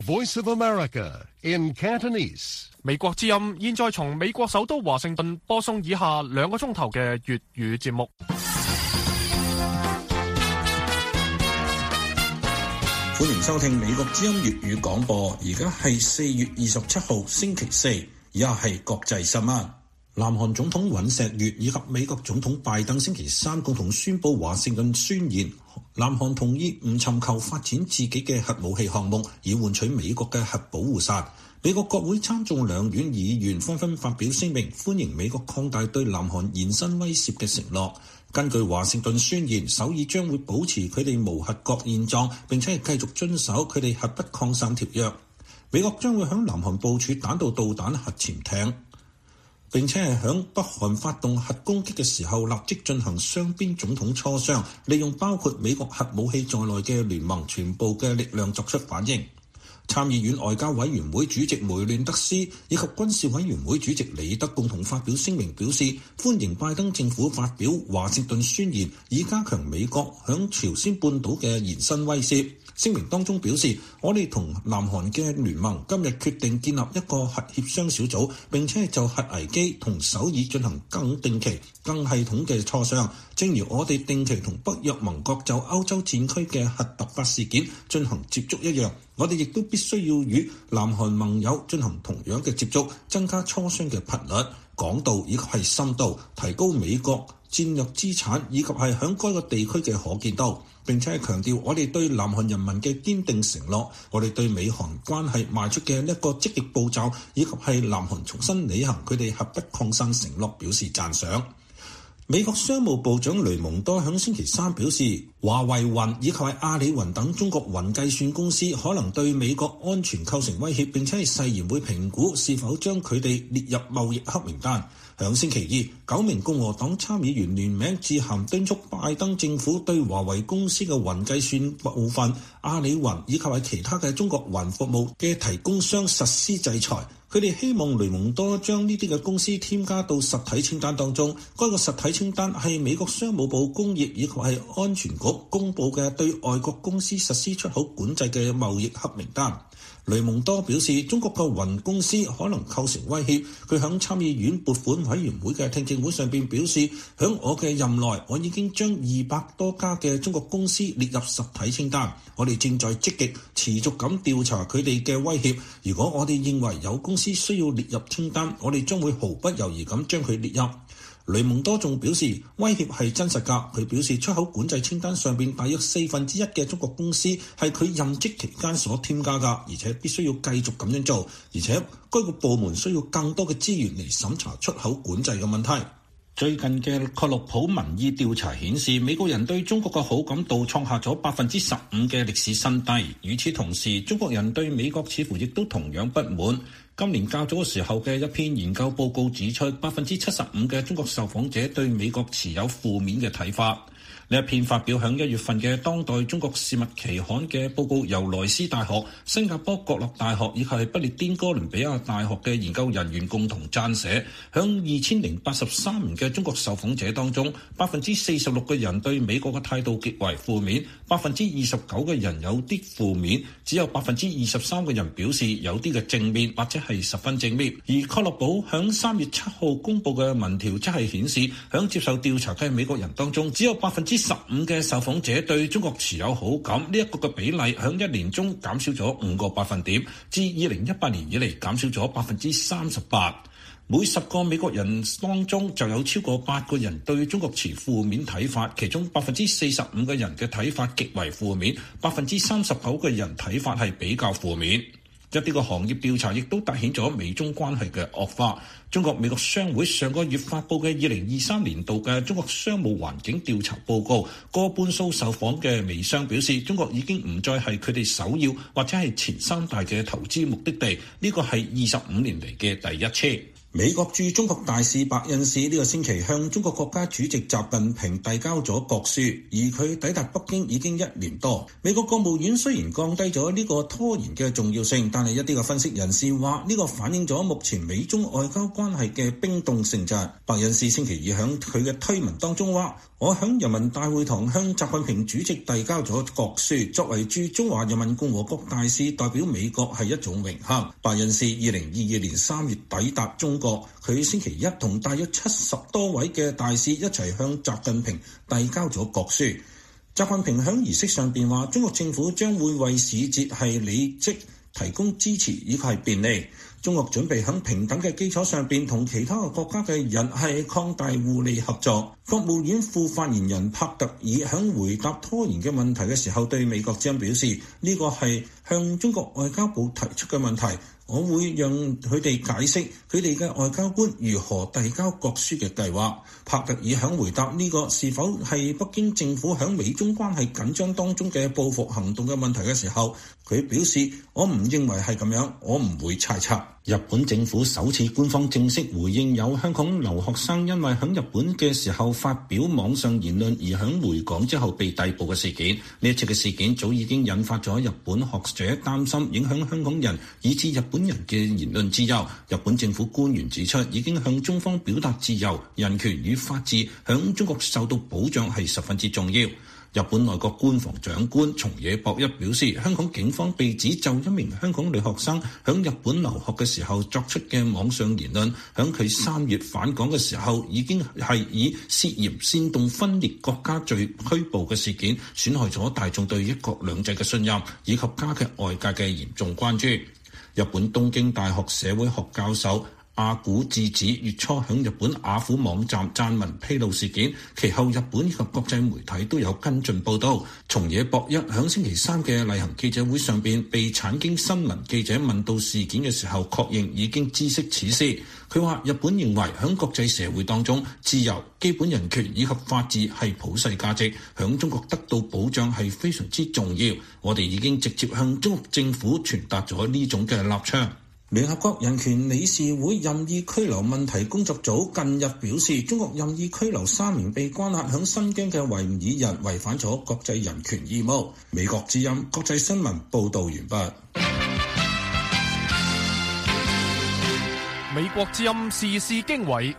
Voice of America in Cantonese。 美國之音現在從美國首都華盛頓播送以下2個鐘頭嘅粵語節目。 歡迎收聽美國之音粵語廣播，而家係4月27號星期四，而家係國際新聞。南韓總統尹錫悅以及美國總統拜登星期三共同宣布華盛頓宣言，南韓同意唔尋求發展自己嘅核武器項目，以換取美國嘅核保護傘。美國國會參眾兩院議員紛紛發表聲明，歡迎美國擴大對南韓延伸威懾嘅承諾。根據華盛頓宣言，首爾將會保持佢哋無核國現狀，並且係繼續遵守佢哋核不擴散條約。美國將會響南韓部署彈道導彈核潛艇，並且係響北韓發動核攻擊嘅時候立即進行雙邊總統磋商，利用包括美國核武器在內嘅聯盟全部嘅力量作出反應。參議院外交委員會主席梅亂德斯以及軍事委員會主席李德共同發表聲明，表示歡迎拜登政府發表華盛頓宣言，以加強美國響朝鮮半島嘅延伸威懾。聲明當中表示，我哋同南韓嘅聯盟今日決定建立一個核協商小組，並且就核危機同首爾進行更定期、更系統嘅磋商，正如我哋定期同北約盟國就歐洲戰區嘅核突發事件進行接觸一樣，我哋亦都必須要與南韓盟友進行同樣嘅接觸，增加磋商嘅頻率、廣度以及係深度，提高美國戰略資產以及係響該個地區嘅可見度。並且係強調我哋對南韓人民嘅堅定承諾，我哋對美韓關係邁出嘅一個積極步驟，以及係南韓重新履行佢哋核不擴散承諾表示讚賞。美國商務部長雷蒙多響星期三表示，華為雲以及係阿里雲等中國雲計算公司可能對美國安全構成威脅，並且係誓言會評估是否將佢哋列入貿易黑名單。響星期二，9名共和黨參議員聯名致函敦促拜登政府對華為公司嘅雲計算部分、阿里雲以及係其他嘅中國雲服務嘅提供商實施制裁。佢哋希望雷蒙多將呢啲嘅公司添加到實體清單當中。該個實體清單係美國商務部工業以及係安全局公佈嘅對外國公司實施出口管制嘅貿易黑名單。雷蒙多表示，中國嘅雲公司可能構成威脅。佢響參議院撥款委員會嘅聽證會上邊表示，響我嘅任內，我已經將200多家嘅中國公司列入實體清單。我哋正在積極持續咁調查佢哋嘅威脅。如果我哋認為有公司需要列入清單，我哋將會毫不猶豫咁將佢列入。雷蒙多仲表示，威脅係真實㗎。佢表示，出口管制清單上邊大約1/4嘅中國公司係佢任職期間所添加㗎，而且必須要繼續咁樣做，而且該個部門需要更多嘅資源嚟審查出口管制嘅問題。最近嘅蓋洛普民意調查顯示，美國人對中國嘅好感度創下咗15%嘅歷史新低。與此同時，中國人對美國似乎亦都同樣不滿。今年較早嘅時候嘅一篇研究報告指出，75%嘅中國受訪者對美國持有負面嘅睇法。呢一篇發表喺1月份嘅《當代中國事物》期刊嘅報告，由萊斯大學、新加坡國立大學以及不列顛哥倫比亞大學嘅研究人員共同撰寫。喺2083名嘅中國受訪者當中，46%嘅人對美國嘅態度極為負面，29%嘅人有啲負面，只有23%嘅人表示有啲嘅正面或者係十分正面。而蓋洛普喺3月7號公佈嘅民調則係顯示，喺接受調查嘅美國人當中，只有15%嘅受訪者對中國持有好感。呢一個嘅比例喺1年中減少咗5個百分點，自2018年以嚟減少咗38%。每10個美國人當中就有超過8個人對中國持負面睇法，其中45%嘅人嘅睇法極為負面，39%嘅人睇法係比較負面。一啲個行業調查亦都凸顯咗美中關係嘅惡化。中國美國商會上個月發布嘅2023年度嘅中國商務環境調查報告，過半數受訪嘅美商表示，中國已經唔再係佢哋首要或者係前3大嘅投資目的地。呢個係25年嚟嘅第一次。 美國駐中國大使白恩斯呢個星期向中國國家主席習近平遞交咗國書，而佢抵達北京已經1年多。美國國務院雖然降低咗呢個拖延嘅重要性，但係一啲嘅分析人士話呢個反映咗目前美中外交關係嘅冰凍性質。白恩斯星期二響佢嘅推文當中話：我響人民大會堂向習近平主席遞交咗國書，作為駐中華人民共和國大使，代表美國係一種榮幸。白恩斯2022年3月抵達中國，佢星期一同大約70多位嘅大使一齊向習近平遞交咗國書。習近平響儀式上邊話：中國政府將會為使節係履職提供支持以及係便利。中國準備喺平等嘅基礎上邊同其他嘅國家嘅人係擴大互利合作。國務院副發言人帕特爾喺回答拖延嘅問題嘅時候，對美國之音表示：呢個係向中國外交部提出嘅問題，我會讓佢哋解釋佢哋嘅外交官如何遞交國書嘅計劃。帕特爾喺回答呢個是否係北京政府喺美中關係緊張當中嘅報復行動嘅問題嘅時候，佢表示：我唔認為係咁樣，我唔會猜測。日本政府首次官方正式回應有香港留學生因為喺日本嘅時候發表網上言論而喺回港之後被逮捕嘅事件。呢一次嘅事件早已經引發咗日本學者擔心影響香港人以至日本人嘅言論自由。日本政府官員指出，已經向中方表達自由、人權與法治響中國受到保障係十分之重要。日本內閣官房長官松野博一表示，香港警方被指就一名香港女學生響日本留學嘅時候作出嘅網上言論，響佢3月返港嘅時候已經係以涉嫌煽動分裂國家罪拘捕嘅事件，損害咗大眾對一國兩制嘅信任，以及加劇外界嘅嚴重關注。日本東京大學社會學教授阿古智子月初響日本雅虎網站撰文披露事件，其後日本以及國際媒體都有跟進報道。松野博一響星期3嘅例行記者會上邊被產經新聞記者問到事件嘅時候，確認已經知悉此事。佢話日本認為響國際社會當中，自由、基本人權以及法治係普世價值，響中國得到保障係非常之重要。我哋已經直接向中國政府傳達咗呢種嘅立場。聯合國人權理事會任意拘留問題工作組近日表示，中國任意拘留3名被關押響新疆嘅維吾爾人違反咗國際人權義務。美國之音國際新聞報道完畢。 美國之音時事經緯，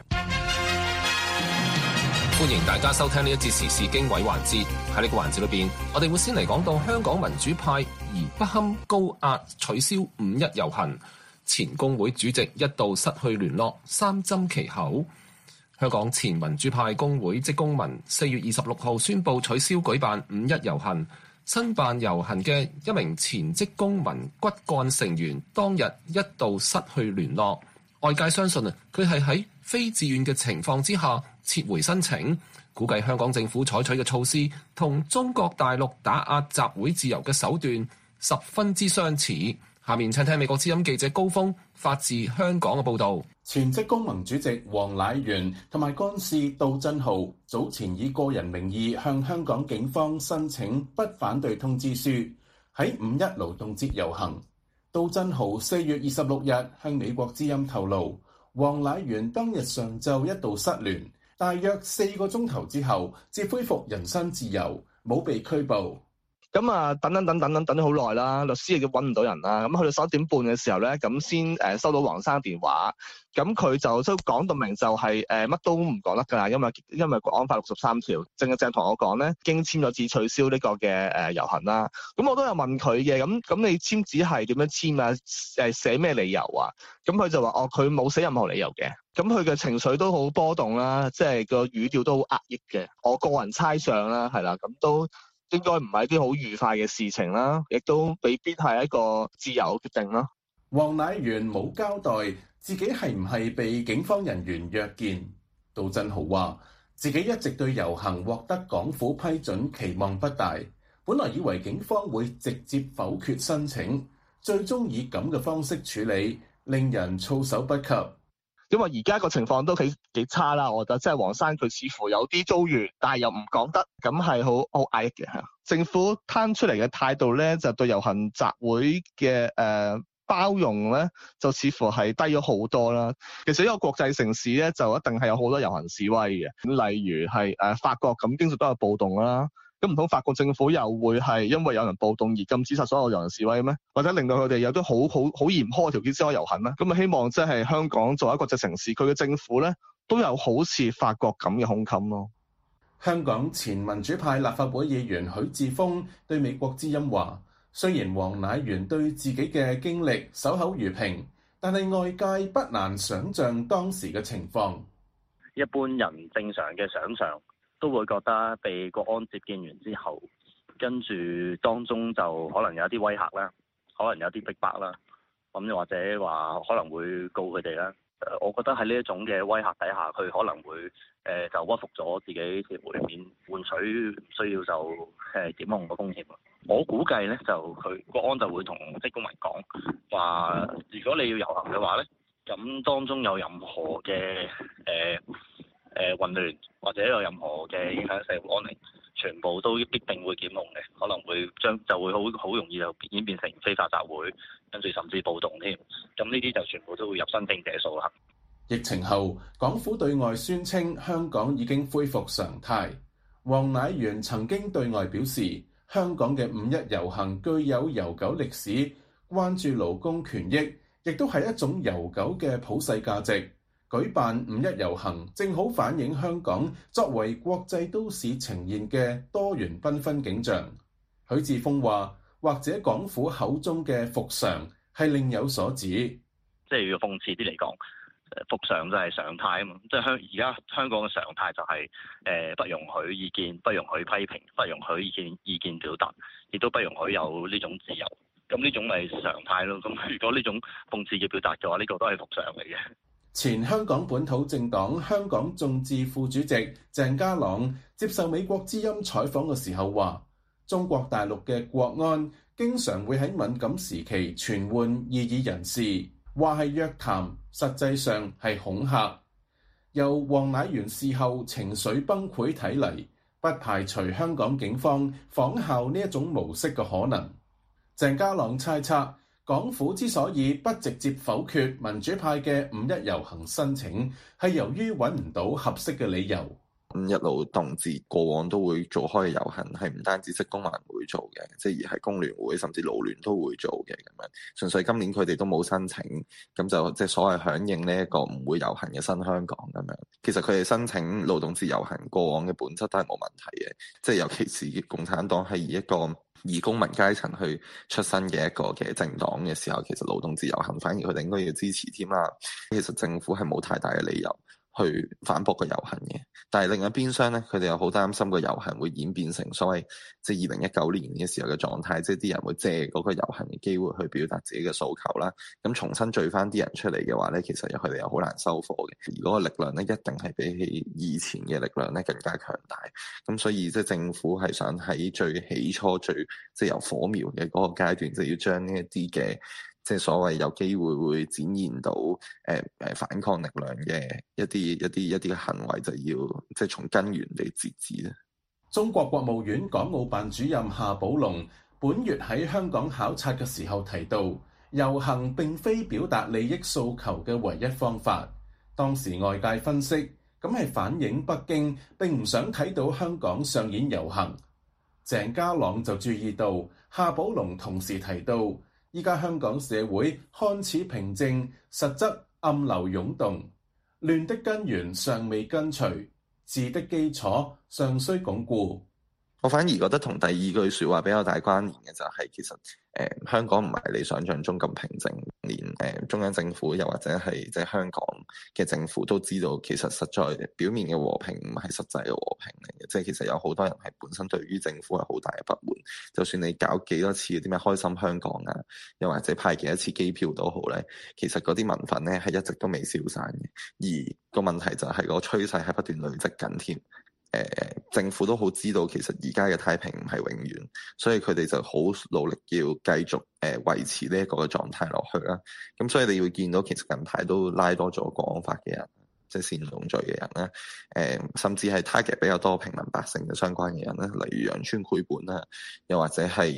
歡迎大家收聽呢一節時事經緯環節。喺呢個環節裏邊，我哋會先嚟講到香港民主派而不堪高壓取消5·1遊行。前工會主席一度失去聯絡，3針其口。香港前民主派工會職工盟4月26號宣布取消舉辦5·1遊行。申辦遊行嘅一名前職工盟骨幹成員當日一度失去聯絡，外界相信佢係喺非自願嘅情況之下撤回申請。估計香港政府採取嘅措施同中國大陸打壓集會自由嘅手段十分之相似。下面請聽美國之音記者高峰發自香港嘅報導。 前職工盟主席黃乃元同埋幹事杜振豪早前以個人名義向香港警方申請不反對通知書，喺5·1勞動節遊行。杜振豪4月26日向美國之音透露，黃乃元當日上晝一度失聯，大約4個鐘頭之後至恢復人身自由，冇被拘捕。 咁啊，等咗好耐啦，律師亦都揾唔到人啦。咁去到11點半嘅時候咧，咁先收到黃生電話。咁佢就都講到明就係乜都唔講得㗎啦，因為國安法63條，正同我講咧，已經簽咗字取消呢個嘅遊行啦。咁我都有問佢嘅，咁你簽字係點樣簽啊？寫咩理由啊？咁佢就話佢冇寫任何理由嘅。咁佢嘅情緒都好波動啦，即係個語調都好壓抑嘅。我個人猜想啦，係啦，咁都應該唔係啲好愉快嘅事情啦，亦都未必係一個自由決定啦。 黃乃元冇交代自己係唔係被警方人員約見。杜振豪話自己一直對遊行獲得港府批准期望不大，本來以為警方會直接否決申請，最終以咁嘅方式處理，令人措手不及。 因為而家個情況都幾差啦，我覺得即係黃生佢似乎有啲遭遇，但係又唔講得，咁係好壓抑嘅。政府攤出嚟嘅態度咧，就對遊行集會嘅包容咧就似乎係低咗好多啦。其實呢個國際城市咧就一定係有好多遊行示威嘅，例如係法國咁經常都有暴動啦。咁唔通法國政府又會係因為有人暴動而禁止晒所有遊行示威咩？或者令到佢哋有啲好嚴苛嘅條件先可以遊行咧？咁啊希望即係香港作為一個國際城市，佢嘅政府咧都有好似法國咁嘅胸襟咯。 香港前民主派立法會議員許智峰對美國之音話：雖然黃乃元對自己嘅經歷守口如瓶，但係外界不難想像當時嘅情況。 一般人正常嘅想像都會覺得被國安接見完之後，跟住當中就可能有啲威嚇啦，可能有啲逼迫啦，咁又或者話可能會告佢哋啦。我覺得喺呢一種嘅威嚇底下，佢可能會就屈服咗自己條門面，換取唔需要就檢控嘅風險。我估計咧就佢國安就會同職工盟講話，如果你要遊行嘅話咧，咁當中有任何嘅混亂或者有任何嘅影響社會安寧，全部都必定會檢控嘅，可能會就會好容易就演變成非法集會，跟住甚至暴動添。咁呢啲就全部都會入申請者數啦。 疫情後，港府對外宣稱香港已經恢復常態。黃乃元曾經對外表示，香港嘅五一遊行具有悠久歷史，關注勞工權益，亦都係一種悠久嘅普世價值。舉辦五一遊行，正好反映香港作為國際都市呈現嘅多元繽紛景象。許智峰話，或者港府口中嘅復常係另有所指， 即係要諷刺啲嚟講，復常就係常態啊嘛。即係而家香港嘅常態就係不容許意見，不容許批評，不容許意見表達，亦都不容許有呢種自由。咁呢種咪常態咯。咁如果呢種諷刺嘅表達嘅話，呢個都係復常嚟嘅。 前香港本土政黨香港眾志副主席鄭家朗接受美國之音採訪嘅時候話，中國大陸嘅國安經常會喺敏感時期傳喚異議人士，話係約談，實際上係恐嚇。由黃乃元事後情緒崩潰睇嚟，不排除香港警方仿效呢一種模式嘅可能。鄭家朗猜測，港府之所以不直接否決民主派嘅五一遊行申請，係由於揾唔到合適嘅理由。 五一勞動節過往都會做開嘅遊行，係唔單止職工盟會做嘅，即係而係工聯會甚至勞聯都會做嘅咁樣。純粹今年佢哋都冇申請，咁就即係所謂響應呢一個唔會遊行嘅新香港咁樣。其實佢哋申請勞動節遊行過往嘅本質都係冇問題嘅，即係尤其是共產黨係以一個以公民階層去出身嘅一個嘅政黨嘅時候，其實勞動節遊行反而佢哋應該要支持添啦。其實政府係冇太大嘅理由去反駁個遊行嘅，但係另一邊廂咧，佢哋又好擔心個遊行會演變成所謂即係2019年嘅時候嘅狀態，即係啲人會借嗰個遊行嘅機會去表達自己嘅訴求啦。咁重新聚翻啲人出嚟嘅話咧，其實佢哋又好難收貨嘅。而嗰個力量咧，一定係比起以前嘅力量咧更加強大。咁所以即係政府係想喺最起初即係由火苗嘅嗰個階段，就要將呢一啲嘅即係所謂有機會會展現到反抗力量嘅一啲嘅行為，就要即係從根源地截止咧。 中國國務院港澳辦主任夏寶龍本月喺香港考察嘅時候提到，遊行並非表達利益訴求嘅唯一方法。當時外界分析，咁係反映北京並唔想睇到香港上演遊行。鄭家朗就注意到，夏寶龍同時提到，依家香港社會看似平靜，實則暗流湧動，亂的根源尚未根除，治的基礎尚需鞏固。 我反而覺得同第二句説話比較大關聯嘅就係其實香港唔係你想象中咁平靜，連中央政府又或者係即係香港嘅政府都知道，其實實在表面嘅和平唔係實際嘅和平嚟嘅，即係其實有好多人係本身對於政府係好大嘅不滿，就算你搞幾多次啲咩開心香港啊，又或者派幾多次機票都好咧，其實嗰啲民憤咧係一直都未消散嘅，而個問題就係個趨勢係不斷累積緊添。政府都好知道其實而家嘅太平唔係永遠，所以佢哋就好努力要繼續維持呢一個嘅狀態落去啦。咁所以你會見到其實近排都拉多咗國安法嘅人，即係煽動罪嘅人啦，甚至係 target 比較多平民百姓嘅相關嘅人啦，例如羊村繪本啦，又或者係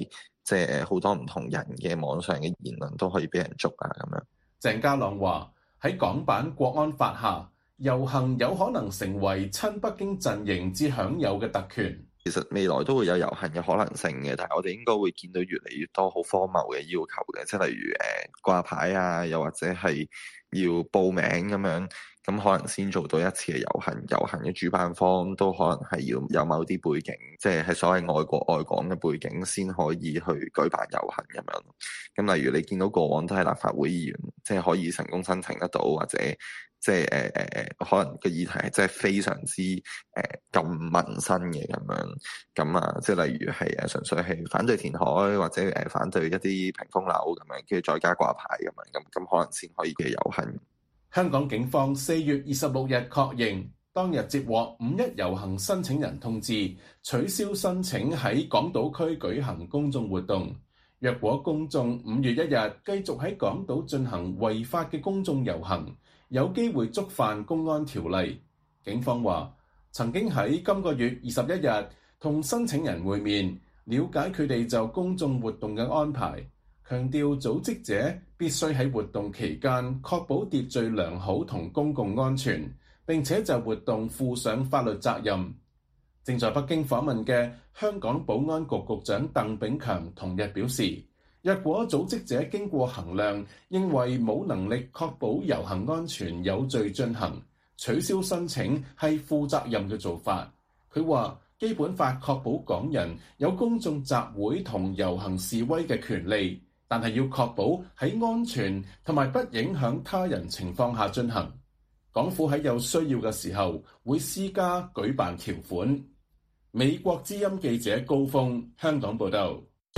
即係好多唔同人嘅網上嘅言論都可以俾人捉啊咁樣。 鄭家朗話：喺港版國安法下，遊行有可能成為親北京陣營至享有嘅特權。 其實未來都會有遊行嘅可能性嘅，但係我哋應該會見到越嚟越多好荒謬嘅要求嘅，即係例如掛牌啊，又或者係要報名咁樣，咁可能先做到一次嘅遊行。遊行嘅主辦方都可能係要有某啲背景，即係所謂愛國愛港嘅背景先可以去舉辦遊行咁樣。咁例如你見到過往都係立法會議員，即係可以成功申請得到，或者即係可能個議題係真係非常之咁民生嘅咁樣。咁啊，即係例如係純粹係反對填海，或者反對一啲屏風樓咁樣，跟住再加掛牌咁樣，咁可能先可以嘅遊行。 香港警方4月26日確認，當日接獲5·1遊行申請人通知，取消申請喺港島區舉行公眾活動。若果公眾5月1日繼續喺港島進行違法嘅公眾遊行，有機會觸犯公安條例。警方話，曾經喺今個月21日同申請人會面，了解佢哋就公眾活動嘅安排，強調組織者必須喺活動期間確保秩序良好同公共安全，並且就活動負上法律責任。正在北京訪問嘅香港保安局局長鄧炳強同日表示，若果組織者經過衡量，認為冇能力確保遊行安全有序進行，取消申請係負責任嘅做法。佢話，基本法確保港人有公眾集會同遊行示威嘅權利，但係要確保喺安全同埋不影響他人情況下進行。港府喺有需要嘅時候會施加舉辦條款。美國之音記者高峰，香港報道。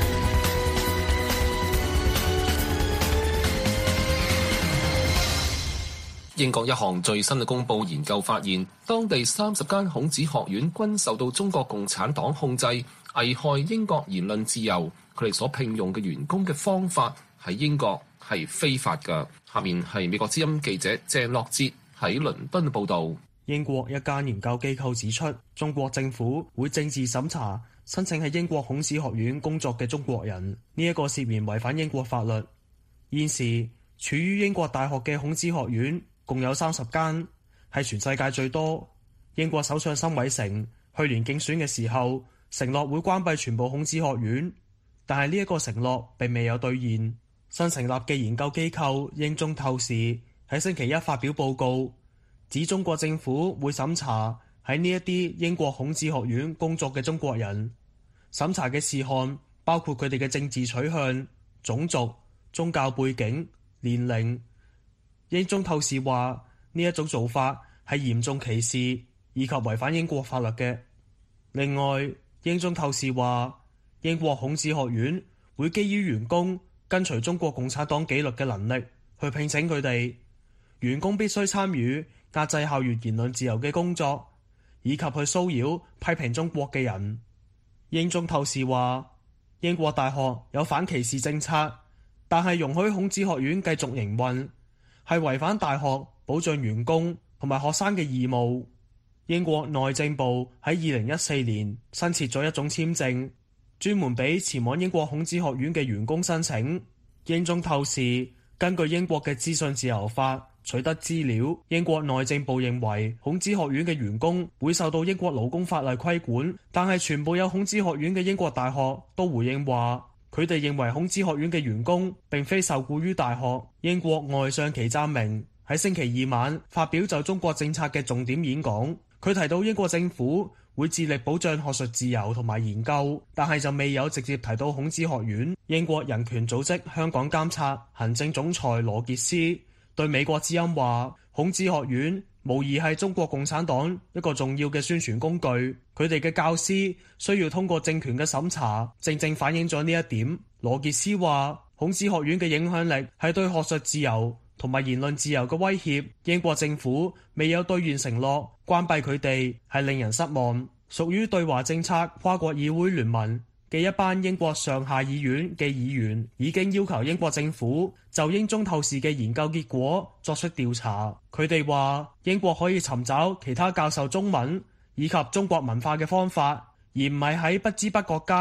英國一項最新嘅公佈研究發現，當地30間孔子學院均受到中國共產黨控制，危害英國言論自由。佢哋所聘用嘅員工嘅方法喺英國係非法㗎。下面係美國之音記者鄭樂哲喺倫敦報導。 英國一間研究機構指出，中國政府會政治審查申請喺英國孔子學院工作嘅中國人，呢一個涉嫌違反英國法律。現時處於英國大學嘅孔子學院共有30間，係全世界最多。英國首相辛偉誠去年競選嘅時候承諾會關閉全部孔子學院，但係呢一個承諾並未有兌現。新成立嘅研究機構英中透視喺星期一發表報告，指中國政府會審查喺呢一啲英國孔子學院工作嘅中國人，審查嘅事項包括佢哋嘅政治取向、種族、宗教背景、年齡。英中透視話呢一種做法係嚴重歧視以及違反英國法律嘅。另外，英中透視話英國孔子學院會基於員工跟隨中國共產黨紀律嘅能力去聘請佢哋，員工必須參與壓制校園言論自由嘅工作，以及去騷擾批評中國嘅人。英中透視話，英國大學有反歧視政策，但係容許孔子學院繼續營運，係違反大學保障員工同埋學生嘅義務。英國內政部喺2014年新設咗一種簽證，專門俾前往英國孔子學院嘅員工申請。英中透視根據英國嘅資訊自由法取得資料，英國內政部認為孔子學院嘅員工會受到英國勞工法例規管，但係全部有孔子學院嘅英國大學都回應話，佢哋認為孔子學院嘅員工並非受僱於大學。英國外相祁湛明喺星期二晚發表就中國政策嘅重點演講，佢提到英國政府會致力保障學術自由同埋研究，但係就未有直接提到孔子學院。英國人權組織香港監察行政總裁羅傑斯對美國之音話，孔子學院無疑係中國共產黨一個重要嘅宣傳工具，佢哋嘅教師需要通過政權嘅審查，正正反映咗呢一點。羅傑斯話，孔子學院嘅影響力係對學術自由同埋言論自由嘅威脅，英國政府未有兌現承諾關閉佢哋係令人失望。屬於對華政策跨國議會聯盟嘅一班英國上下議院嘅議員已經要求英國政府就英中透視嘅研究結果作出調查。佢哋話英國可以尋找其他教授中文以及中國文化嘅方法，而唔係喺不知不覺間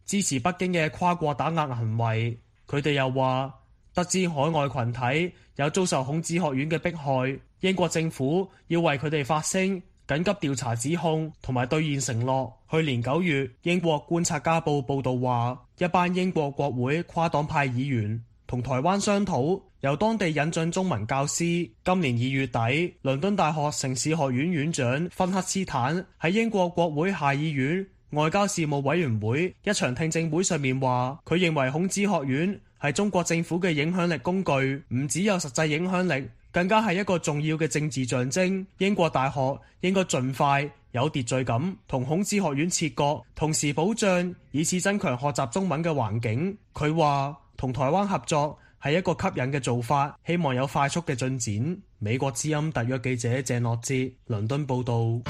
支持北京嘅跨國打壓行為。佢哋又話，得知海外群體有遭受孔子學院嘅迫害，英國政府要為佢哋發聲，緊急調查指控同埋兌現承諾。去年9月，英國觀察家報報導話，一班英國國會跨黨派議員同台灣商討由當地引進中文教師。今年2月底，倫敦大學城市學院院長芬克斯坦喺英國國會下議院外交事務委員會一場聽證會上面話，佢認為孔子學院係中國政府嘅影響力工具，唔只有實際影響力，更加係一個重要嘅政治象徵。英國大學應該盡快有秩序咁同孔子學院切割，同時保障以此增強學習中文嘅環境。佢話同台灣合作係一個吸引嘅做法，希望有快速嘅進展。美國之音特約記者鄭樂哲，倫敦報導。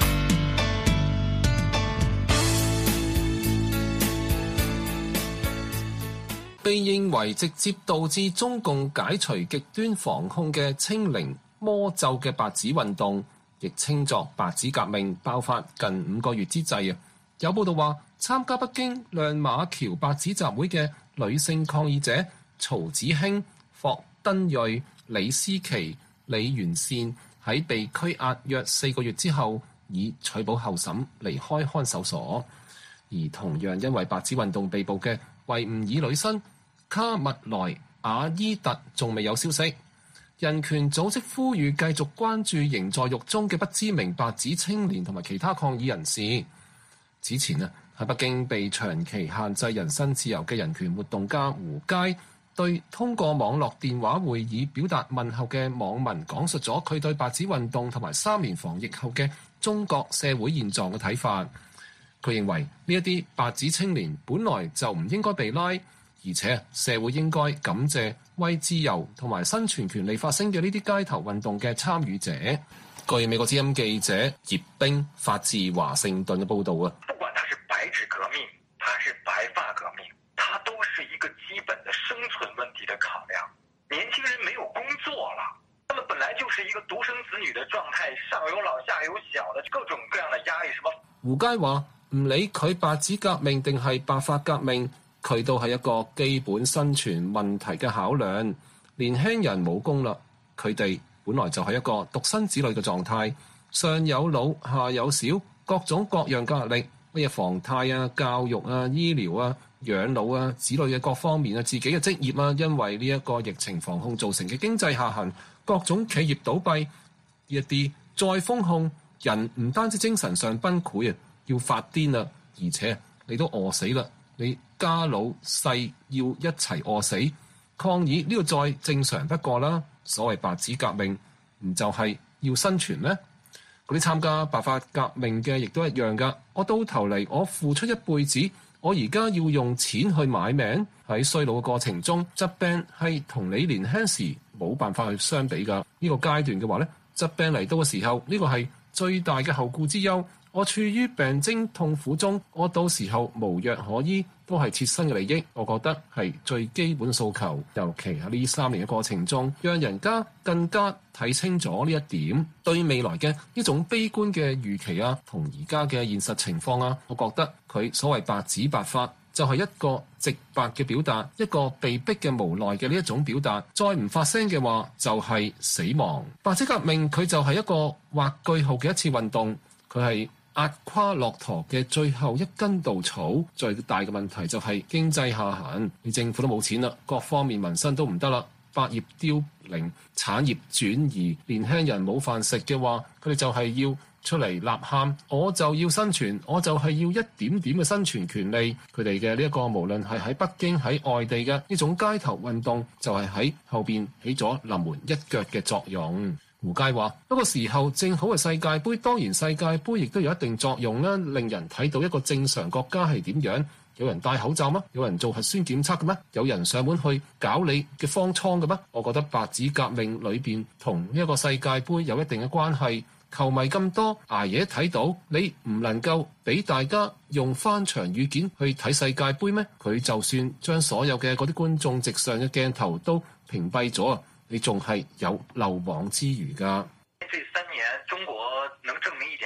被認為直接導致中共解除極端防控嘅清零魔咒嘅白紙運動，亦稱作白紙革命，爆發近5個月之際，有報道話，參加北京亮馬橋白紙集會嘅女性抗議者曹子興、霍登瑞、李思琪、李元善喺被拘押約4個月之後，以取保候審離開看守所。而同樣因為白紙運動被捕嘅維吾爾女生卡密萊阿伊特仲未有消息。人權組織呼籲繼續關注仍在獄中嘅不知名白紙青年同埋其他抗議人士。此前喺北京被長期限制人身自由嘅人權活動家胡佳對通過網絡電話會議表達問候嘅網民講述咗佢對白紙運動同埋3年防疫後嘅中國社會現狀嘅睇法。佢認為呢一啲白紙青年本來就唔應該被拉，而且社會應該感謝為自由同埋生存權利發聲嘅呢啲街頭運動嘅參與者。據美國之音記者葉冰發自華盛頓嘅報導不管它是白紙革命，它是白髮革命，它都是一個基本的生存問題的考量。年輕人沒有工作了，他們本來就是一個獨生子女的狀態，上有老下有小的各種各樣的壓力。什麼？ 胡佳話唔理佢白紙革命定係白髮革命，佢都係一個基本生存問題嘅考量。年輕人冇工啦，佢哋本來就係一個獨生子女嘅狀態，上有老下有小，各種各樣嘅壓力，乜嘢房貸啊、教育啊、醫療啊、養老啊、子女嘅各方面啊、自己嘅職業啊，因為呢一個疫情防控造成嘅經濟下行，各種企業倒閉，一啲再封控，人唔單止精神上崩潰啊，要發癲啦，而且你都餓死啦，你家老細要一齊餓死，抗議呢個再正常不過啦。所謂白紙革命唔就係要生存咩？嗰啲參加白髮革命嘅亦都一樣噶。我到頭嚟我付出一輩子，我而家要用錢去買命。喺衰老嘅過程中，疾病係同你年輕時冇辦法去相比噶。呢個階段嘅話呢，疾病嚟到嘅時候，呢個係最大嘅後顧之憂。我處於病徵痛苦中，我到時候無藥可醫，都係切身嘅利益。我覺得係最基本訴求，尤其喺呢3年嘅過程中，讓人家更加睇清楚呢一點。對未來嘅呢種悲觀嘅預期啊，同而家嘅現實情況啊，我覺得佢所謂白紙白髮就係一個直白嘅表達，一個被逼嘅無奈嘅呢一種表達。再唔發聲嘅話，就係死亡。白紙革命佢就係一個畫句號嘅一次運動，佢係壓垮駱駝嘅最後一根稻草。最大嘅問題就係經濟下行，你政府都冇錢啦，各方面民生都唔得啦，百業凋零，產業轉移，年輕人冇飯食嘅話，佢哋就係要出嚟吶喊，我就要生存，我就係要一點點嘅生存權利。佢哋嘅呢一個無論係喺北京喺外地嘅呢種街頭運動，就係喺後邊起咗臨門一腳嘅作用。胡佳話：不過時候正好係世界盃，當然世界盃亦都有一定作用啦，令人睇到一個正常國家係點樣。有人戴口罩嗎？有人做核酸檢測嘅咩？有人上門去搞你嘅方艙嘅咩？我覺得白紙革命裏邊同呢一個世界盃有一定嘅關係。球迷咁多，捱夜睇到你唔能夠俾大家用翻牆語件去睇世界盃咩？佢就算將所有嘅嗰啲觀眾席上嘅鏡頭都屏蔽咗啊！你仲係有漏網之魚㗎。 這3年中國能證明一點，就是中國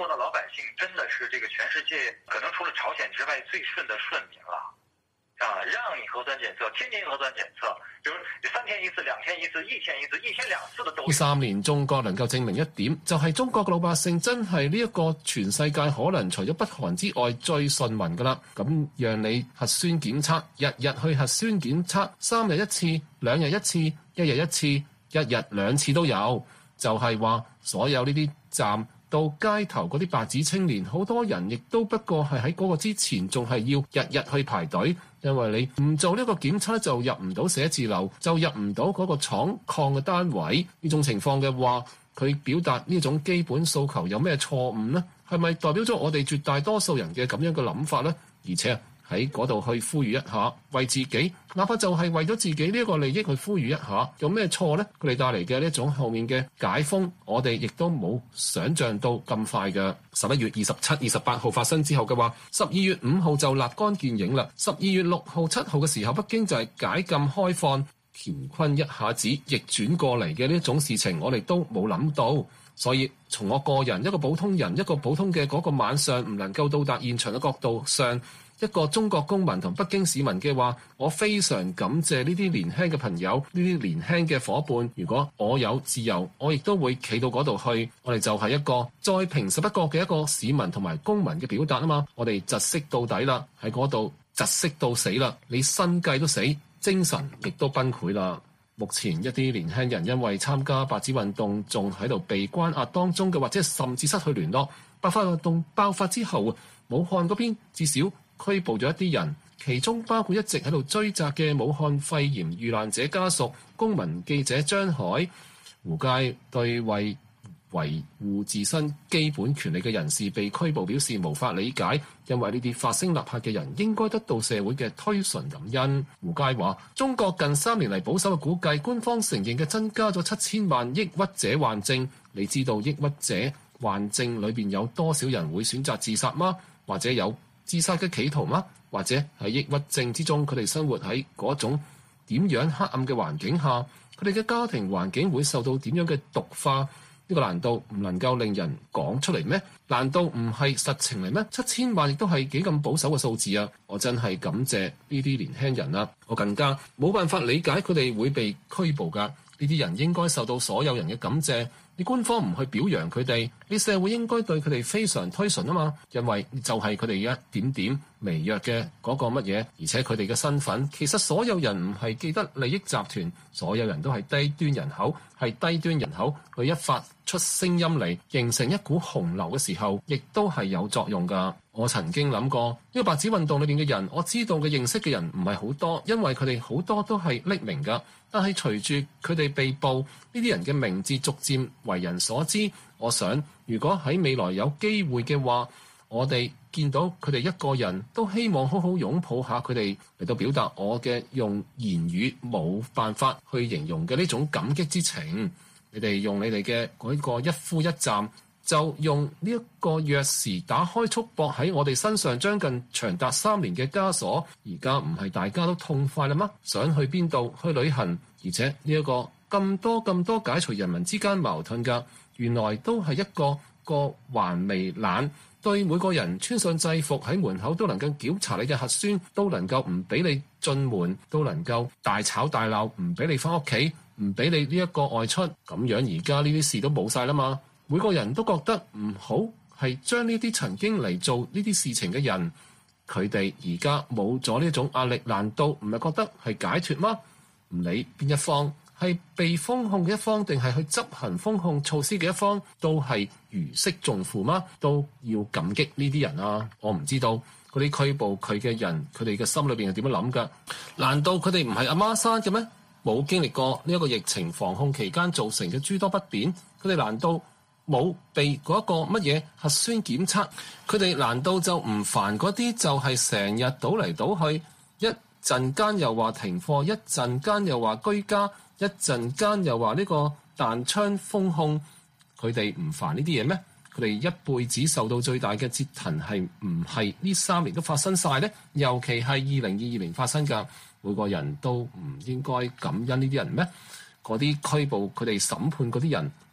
國的老百姓真的是這個全世界可能除了朝鮮之外最順的順民了。讓你核酸檢測，天天核酸檢測，就是3天一次、2天一次、1天一次、1天2次的都有。 呢3年中國能夠證明一點，就係中國嘅老百姓真係呢一個全世界可能除咗北韓之外最順民㗎啦。咁讓你核酸檢測，日日去核酸檢測，3日1次、2日1次、1日1次、1日2次都有，就係話所有呢啲站到街頭嗰啲白紙青年，好多人亦都不過係喺嗰個之前仲係要日日去排隊。因為你唔做呢個檢測就入唔到寫字樓，就入唔到嗰個廠礦嘅單位。呢種情況嘅話，佢表達呢種基本訴求有咩錯誤呢？係咪代表咗我哋絕大多數人嘅咁樣嘅諗法呢？而且喺嗰度去呼籲一下，為自己，哪怕就係為咗自己呢一個利益去呼籲一下，有咩錯呢？佢哋帶嚟嘅呢一種後面嘅解封，我哋亦都冇想像到咁快嘅。11月27、28號發生之後嘅話，12月5號就立竿見影啦。12月6號、7號嘅時候，北京就係解禁開放，乾坤一下子逆轉過嚟嘅呢一種事情，我哋都冇諗到。所以從我個人一個普通人、一個普通嘅嗰個晚上唔能夠到達現場嘅角度上，一個中國公民同北京市民嘅話，我非常感謝呢啲年輕嘅朋友，呢啲年輕嘅伙伴。如果我有自由，我亦都會企到嗰度去。我哋就係一個再平實不過嘅一個市民同埋公民嘅表達啊嘛。我哋窒息到底啦，喺嗰度窒息到死啦，你生計都死，精神亦都崩潰啦。目前一啲年輕人因為參加白紙運動仲喺度被關押當中嘅，或者甚至失去聯絡。白髮運動爆發之後，武漢嗰邊至少拘捕咗一啲人，其中包括一直喺度追責嘅武漢肺炎遇難者家屬、公民記者張海。胡佳對為維護自身基本權利嘅人士被拘捕表示無法理解，因為呢啲發聲立嚇嘅人應該得到社會嘅推崇感恩。胡佳話：中國近3年嚟保守嘅估計，官方承認嘅增加咗7000萬抑鬱者患症。你知道抑鬱者患症裏邊有多少人會選擇自殺嗎？或者有自殺嘅企圖嗎？或者喺抑鬱症之中，佢哋生活喺嗰種點樣黑暗嘅環境下？佢哋嘅家庭環境會受到點樣嘅毒化？呢個難道唔能夠令人講出嚟咩？難道唔係實情嚟咩？7000萬亦都係幾咁保守嘅數字啊！我真係感謝呢啲年輕人啊！我更加冇辦法理解佢哋會被拘捕㗎。呢啲人應該受到所有人嘅感謝。你官方唔去表揚佢哋，你社會應該對佢哋非常推崇啊嘛，因為就係佢哋一點點微弱嘅嗰個乜嘢，而且佢哋嘅身份其實所有人唔係既得利益集團，所有人都係低端人口，係低端人口，佢一發出聲音嚟，形成一股洪流嘅時候，亦都係有作用㗎。我曾經諗過呢個白紙運動裏邊嘅人，我知道嘅認識嘅人唔係好多，因為佢哋好多都係匿名㗎。但係隨住佢哋被捕，呢啲人嘅名字逐漸為人所知。我想如果喺未來有機會嘅話，我哋見到佢哋一個人都希望好好擁抱下佢哋，嚟到表達我嘅用言語冇辦法去形容嘅呢種感激之情。你哋用你哋嘅嗰個一呼一站，就用呢一個鑰匙打開束縛喺我哋身上將近長達3年嘅枷鎖。而家唔係大家都痛快啦嗎？想去邊度去旅行？而且呢一個咁多解除人民之間矛盾㗎，原來都係一個還未懶，對每個人穿上制服喺門口都能夠檢查你嘅核酸，都能夠唔俾你進門，都能夠大吵大鬧，唔俾你返屋企，唔俾你呢一個外出。咁樣而家呢啲事都冇晒啦嘛。每個人都覺得唔好，係將呢啲曾經嚟做呢啲事情嘅人，佢哋而家冇咗呢種壓力，難道唔係覺得係解脫嗎？唔理邊一方，係被封控嘅一方，定係去執行封控措施嘅一方，都係如釋重負嗎？都要感激呢啲人啊！我唔知道嗰啲拘捕佢嘅人，佢哋嘅心裏邊係點樣諗㗎？難道佢哋唔係阿媽生嘅咩？冇經歷過呢一個疫情防控期間造成嘅諸多不便，佢哋難道冇被嗰一個乜嘢核酸檢測？佢哋難道就唔煩嗰啲就係成日倒嚟倒去，一陣間又話停課，一陣間又話居家，一陣間又話呢個彈窗封控？佢哋唔煩呢啲嘢咩？佢哋一輩子受到最大嘅折騰係唔係呢3年都發生晒呢？尤其係2022年發生㗎，每個人都唔應該感恩呢啲人咩？嗰啲拘捕佢哋審判嗰啲人，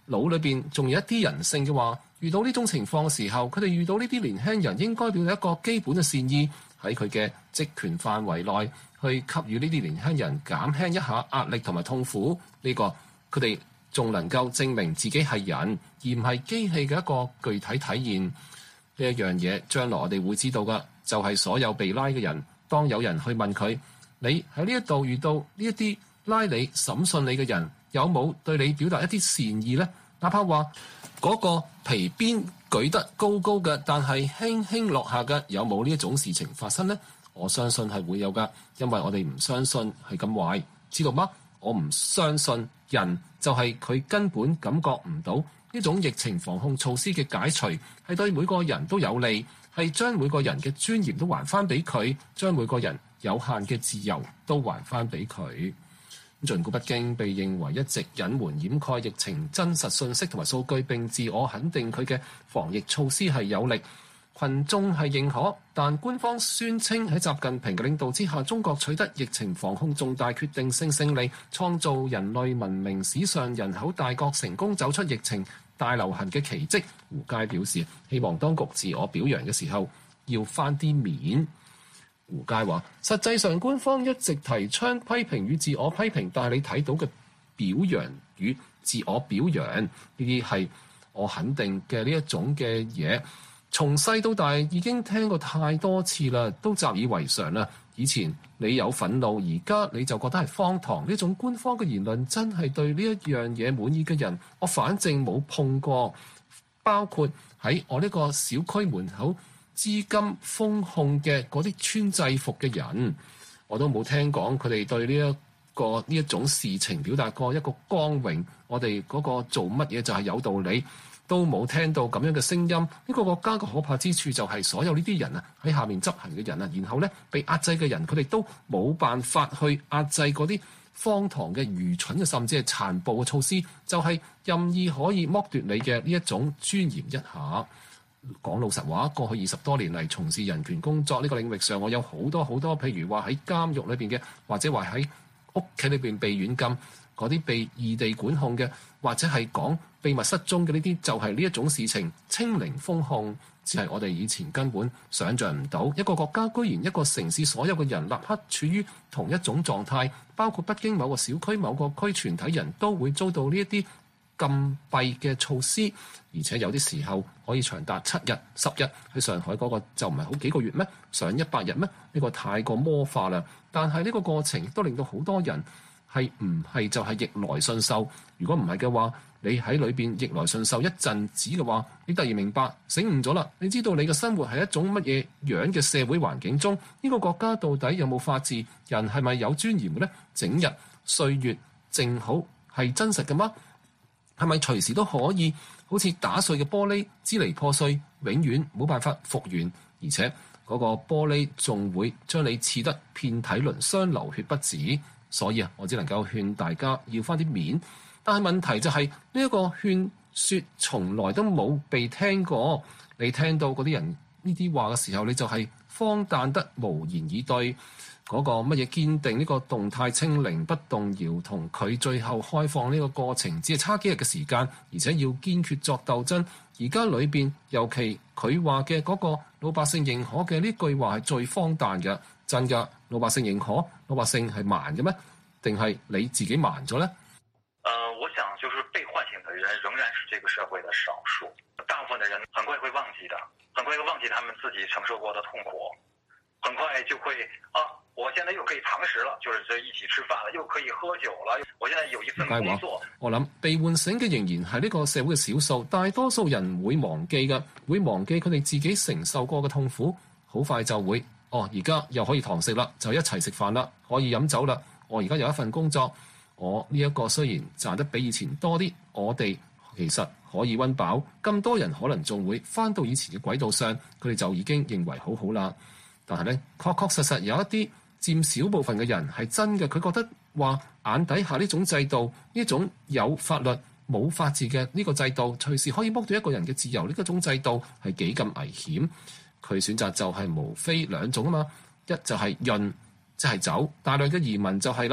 腦裏邊仲有一啲人性嘅話，遇到呢種情況嘅時候，佢哋遇到呢啲年輕人應該表達一個基本嘅善意，喺佢嘅職權範圍內去給予呢啲年輕人減輕一下壓力同埋痛苦。呢個佢哋仲能夠證明自己係人，而唔係機器嘅一個具體體現。呢一樣嘢將來我哋會知道㗎，就係所有被拉嘅人，當有人去問佢，你喺呢一度遇到呢一啲拉你審訊你嘅人，有冇對你表達一啲善意呢？哪怕話嗰個皮鞭舉得高高嘅，但係輕輕落下嘅，有冇呢一種事情發生呢？我相信係會有㗎，因為我哋唔相信係咁壞，知道嗎？我唔相信人就係佢根本感覺唔到呢種疫情防控措施嘅解除係對每個人都有利，係將每個人嘅尊嚴都還翻俾佢，將每個人有限嘅自由都還翻俾佢。儘管北京被認為一直隱瞞掩蓋疫情真實信息同埋數據，並自我肯定佢嘅防疫措施係有力，群眾係認可，但官方宣稱喺習近平嘅領導之下，中國取得疫情防控重大決定性勝利，創造人類文明史上人口大國成功走出疫情大流行嘅奇蹟。胡佳表示，希望當局自我表揚嘅時候要翻啲面。胡佳話：實際上官方一直提倡批評與自我批評，但係你睇到嘅表揚與自我表揚呢啲係我肯定嘅呢一種嘅嘢，從細到大已經聽過太多次啦，都習以為常啦。以前你有憤怒，而家你就覺得係荒唐。呢種官方嘅言論真係對呢一樣嘢滿意嘅人，我反正冇碰過，包括喺我呢個小區門口資金封控嘅嗰啲穿制服嘅人，我都冇聽講佢哋對呢一種事情表達過一個光榮。我哋嗰個做乜嘢就係有道理，都冇聽到咁樣嘅聲音。呢個國家嘅可怕之處就係所有呢啲人啊，喺下面執行嘅人啊，然後咧被壓制嘅人，佢哋都冇辦法去壓制嗰啲荒唐嘅、愚蠢嘅，甚至係殘暴嘅措施，就係任意可以剝奪你嘅呢一種尊嚴一下。講老實話，過去20多年嚟從事人權工作呢個領域上，我有好多，譬如話喺監獄裏邊嘅，或者話喺屋企裏邊被軟禁嗰啲被異地管控嘅，或者係講秘密失蹤嘅呢啲，就係呢一種事情。清零封控只係我哋以前根本想像唔到，一個國家居然一個城市所有嘅人立刻處於同一種狀態，包括北京某個小區、某個區全體人都會遭到呢一啲禁閉嘅措施，而且有啲時候可以長達7日、10日。喺上海嗰個就唔係好幾個月咩？上100日咩？呢個太過魔化啦。但係呢個過程亦都令到好多人係唔係就係逆來順受。如果唔係嘅話，你喺裏邊逆來順受一陣子嘅話，你突然明白醒悟咗啦。你知道你嘅生活係一種乜嘢樣嘅社會環境中？呢個國家到底有冇法治？人係咪有尊嚴嘅呢？整日歲月正好係真實嘅嗎？係咪隨時都可以好似打碎嘅玻璃支離破碎，永遠冇辦法復原？而且嗰個玻璃仲會將你刺得遍體鱗傷、流血不止。所以我只能夠勸大家要翻啲面。但係問題就係呢一個勸説從來都冇被聽過。你聽到嗰啲人呢啲話嘅時候，你就係荒誕得無言以對。嗰個乜嘢堅定呢個動態清零不動搖，同佢最後開放呢個過程只係差幾日嘅時間，而且要堅決作鬥爭。而家裏邊尤其佢話嘅嗰個老百姓認可嘅呢句話係最荒誕嘅。真㗎，老百姓認可，老百姓係盲嘅咩？定係你自己盲咗呢？ 我想就是被喚醒的人仍然是這個社會的少數，大部分的人很快會忘記的，很快會忘記他們自己承受過的痛苦，很快就會我現在又可以堂食了，就是一起吃飯了，又可以喝酒了。我現在有一份工作。 我諗被喚醒嘅仍然係呢個社會嘅少數，大多數人唔會忘記嘅，會忘記佢哋自己承受過嘅痛苦，好快就會而家又可以堂食啦，就一齊食飯啦，可以飲酒啦。我而家有一份工作，我呢一個雖然賺得比以前多啲，我哋其實可以溫飽。咁多人可能仲會翻到以前嘅軌道上，佢哋就已經認為好好啦。但係咧，確實有一啲佔少部分嘅人係真嘅，佢覺得話眼底下呢種制度，呢種有法律冇法治嘅呢個制度，隨時可以剝奪一個人嘅自由，呢種制度係幾咁危險。佢選擇就係無非兩種啊嘛，一就係潤，即係走，大量嘅移民就係啦。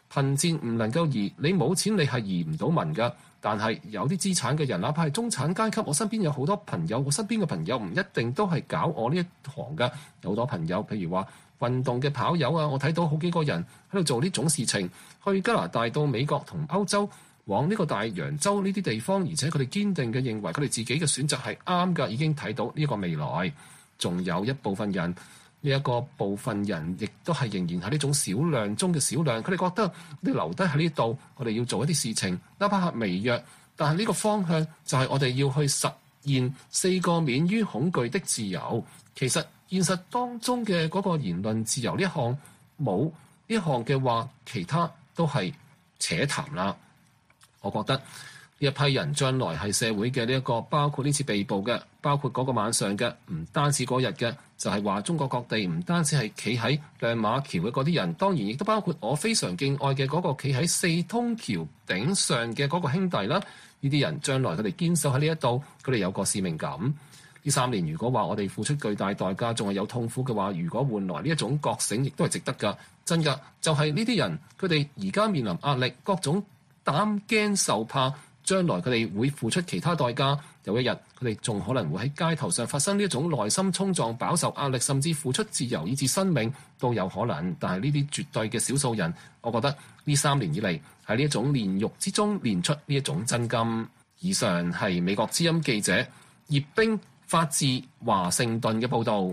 貧賤唔能夠移，你冇錢你係移唔到民㗎。但係有啲資產嘅人，哪怕係中產階級，我身邊有好多朋友，我身邊嘅朋友唔一定都係搞我呢一行㗎。有好多朋友，譬如話運動嘅跑友啊，我睇到好幾個人喺度做呢種事情，去加拿大到美國同歐洲，往呢個大洋洲呢啲地方，而且佢哋堅定嘅認為佢哋自己嘅選擇係啱㗎，已經睇到呢個未來。仲有一部分人。呢一個部分人亦都係仍然喺呢種少量中嘅少量，佢哋覺得你留低喺呢度，我哋要做一啲事情，哪怕係微弱，但係呢個方向就係我哋要去實現4個免於恐懼的自由。其實現實當中嘅嗰個言論自由呢一項冇呢一項嘅話，其他都係扯談啦。我覺得呢一批人將來係社會嘅呢一個，包括呢次被捕嘅，包括嗰個晚上嘅，唔單止嗰日嘅，就係話中國各地唔單止係企喺亮馬橋嘅嗰啲人，當然亦都包括我非常敬愛嘅嗰個企喺四通橋頂上嘅嗰個兄弟啦。呢啲人將來佢哋堅守喺呢一度，佢哋有個使命感。呢3年如果話我哋付出巨大代價，仲係有痛苦嘅話，如果換來呢一種覺醒，亦都係值得㗎。真㗎，就係呢啲人，佢哋而家面臨壓力，各種擔驚受怕。將來佢哋會付出其他代價，有一日佢哋仲可能會喺街頭上發生呢一種內心衝撞、飽受壓力，甚至付出自由以至生命都有可能。但係呢啲絕對嘅少數人，我覺得呢3年以嚟喺呢一種煉獄之中煉出呢一種真金。以上係美國之音記者葉冰發自華盛頓嘅報導。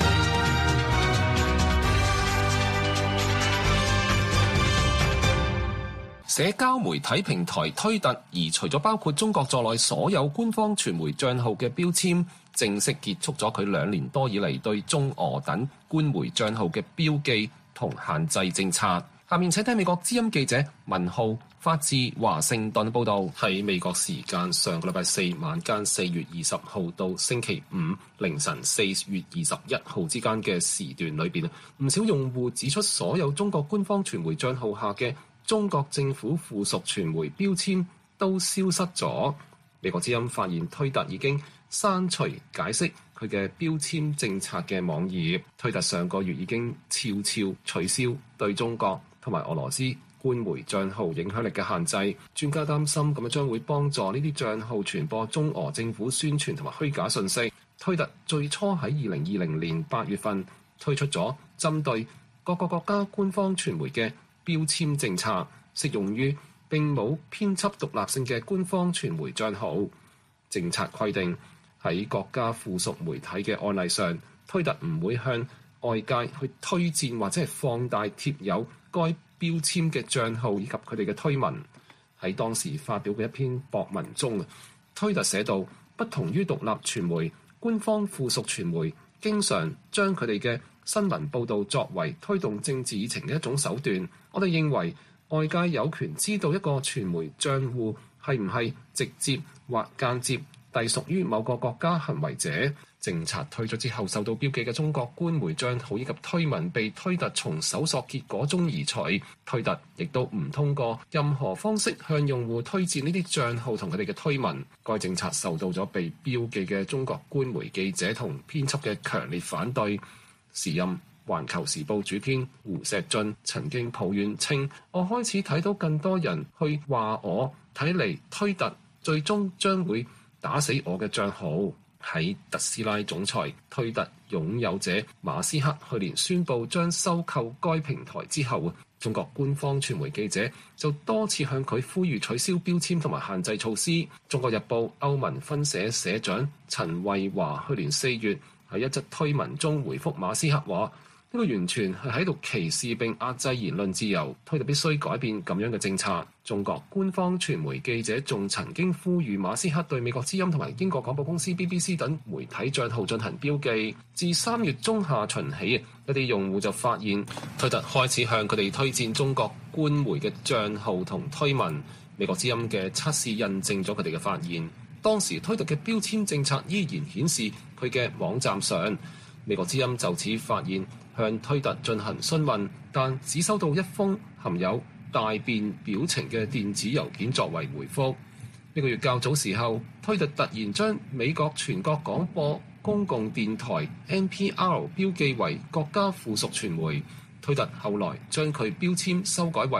社交媒體平台推特移除咗包括中國在內所有官方傳媒帳號嘅標籤，正式結束咗佢2年多以嚟對中俄等官媒帳號嘅標記同限制政策。下面請聽美國之音記者文浩發自華盛頓報導。喺美國時間上個禮拜4晚間4月20號到星期5凌晨4月21號之間嘅時段裏邊，唔少用戶指出所有中國官方傳媒帳號下嘅中國政府附屬傳媒標籤都消失咗。美國之音發現推特已經刪除解釋佢嘅標籤政策嘅網頁。推特上個月已經悄悄取消對中國同埋俄羅斯官媒帳號影響力嘅限制。專家擔心咁樣將會幫助呢啲帳號傳播中俄政府宣傳同埋虛假信息。推特最初喺2020年8月份推出咗針對各個國家官方傳媒嘅標籤政策，適用於並冇編輯獨立性嘅官方傳媒帳號。政策規定喺國家附屬媒體嘅案例上，推特唔會向外界去推薦或者係放大貼有該標籤嘅帳號以及佢哋嘅推文。喺當時發表嘅一篇博文中，推特寫道：不同於獨立傳媒，官方附屬傳媒經常將佢哋嘅新聞報導作為推動政治議程嘅一種手段。我哋認為外界有權知道一個傳媒帳戶係唔係直接或間接隸屬於某個國家行為者。政策推出之後，受到標記嘅中國官媒帳號以及推文被推特從搜索結果中移除。推特亦都唔通過任何方式向用戶推薦呢啲帳號同佢哋嘅推文。該政策受到咗被標記嘅中國官媒記者同編輯嘅強烈反對。時任環球時報主編胡錫進曾經抱怨稱：我開始睇到更多人去話我，睇嚟推特最終將會打死我嘅帳號。喺特斯拉總裁推特擁有者馬斯克去年宣布將收購該平台之後，中國官方傳媒記者就多次向佢呼籲取消標籤同埋限制措施。中國日報歐盟分社社長陳慧華去年4月喺一則推文中回覆馬斯克話：呢個完全係喺度歧視並壓制言論自由，推特必須改變咁樣嘅政策。中國官方傳媒記者仲曾經呼籲馬斯克對美國之音同埋英國廣播公司 BBC 等媒體帳號進行標記。自3月中下旬起，一啲用戶就發現推特開始向佢哋推薦中國官媒嘅帳號同推文。美國之音嘅測試印證咗佢哋嘅發現。當時推特嘅標籤政策依然顯示佢嘅網站上。美國之音就此發現向推特進行詢問，但只收到一封含有大便表情嘅電子郵件作為回覆。呢個月較早時候，推特突然將美國全國廣播公共電台 NPR 標記為國家附屬傳媒。推特後來將佢標籤修改為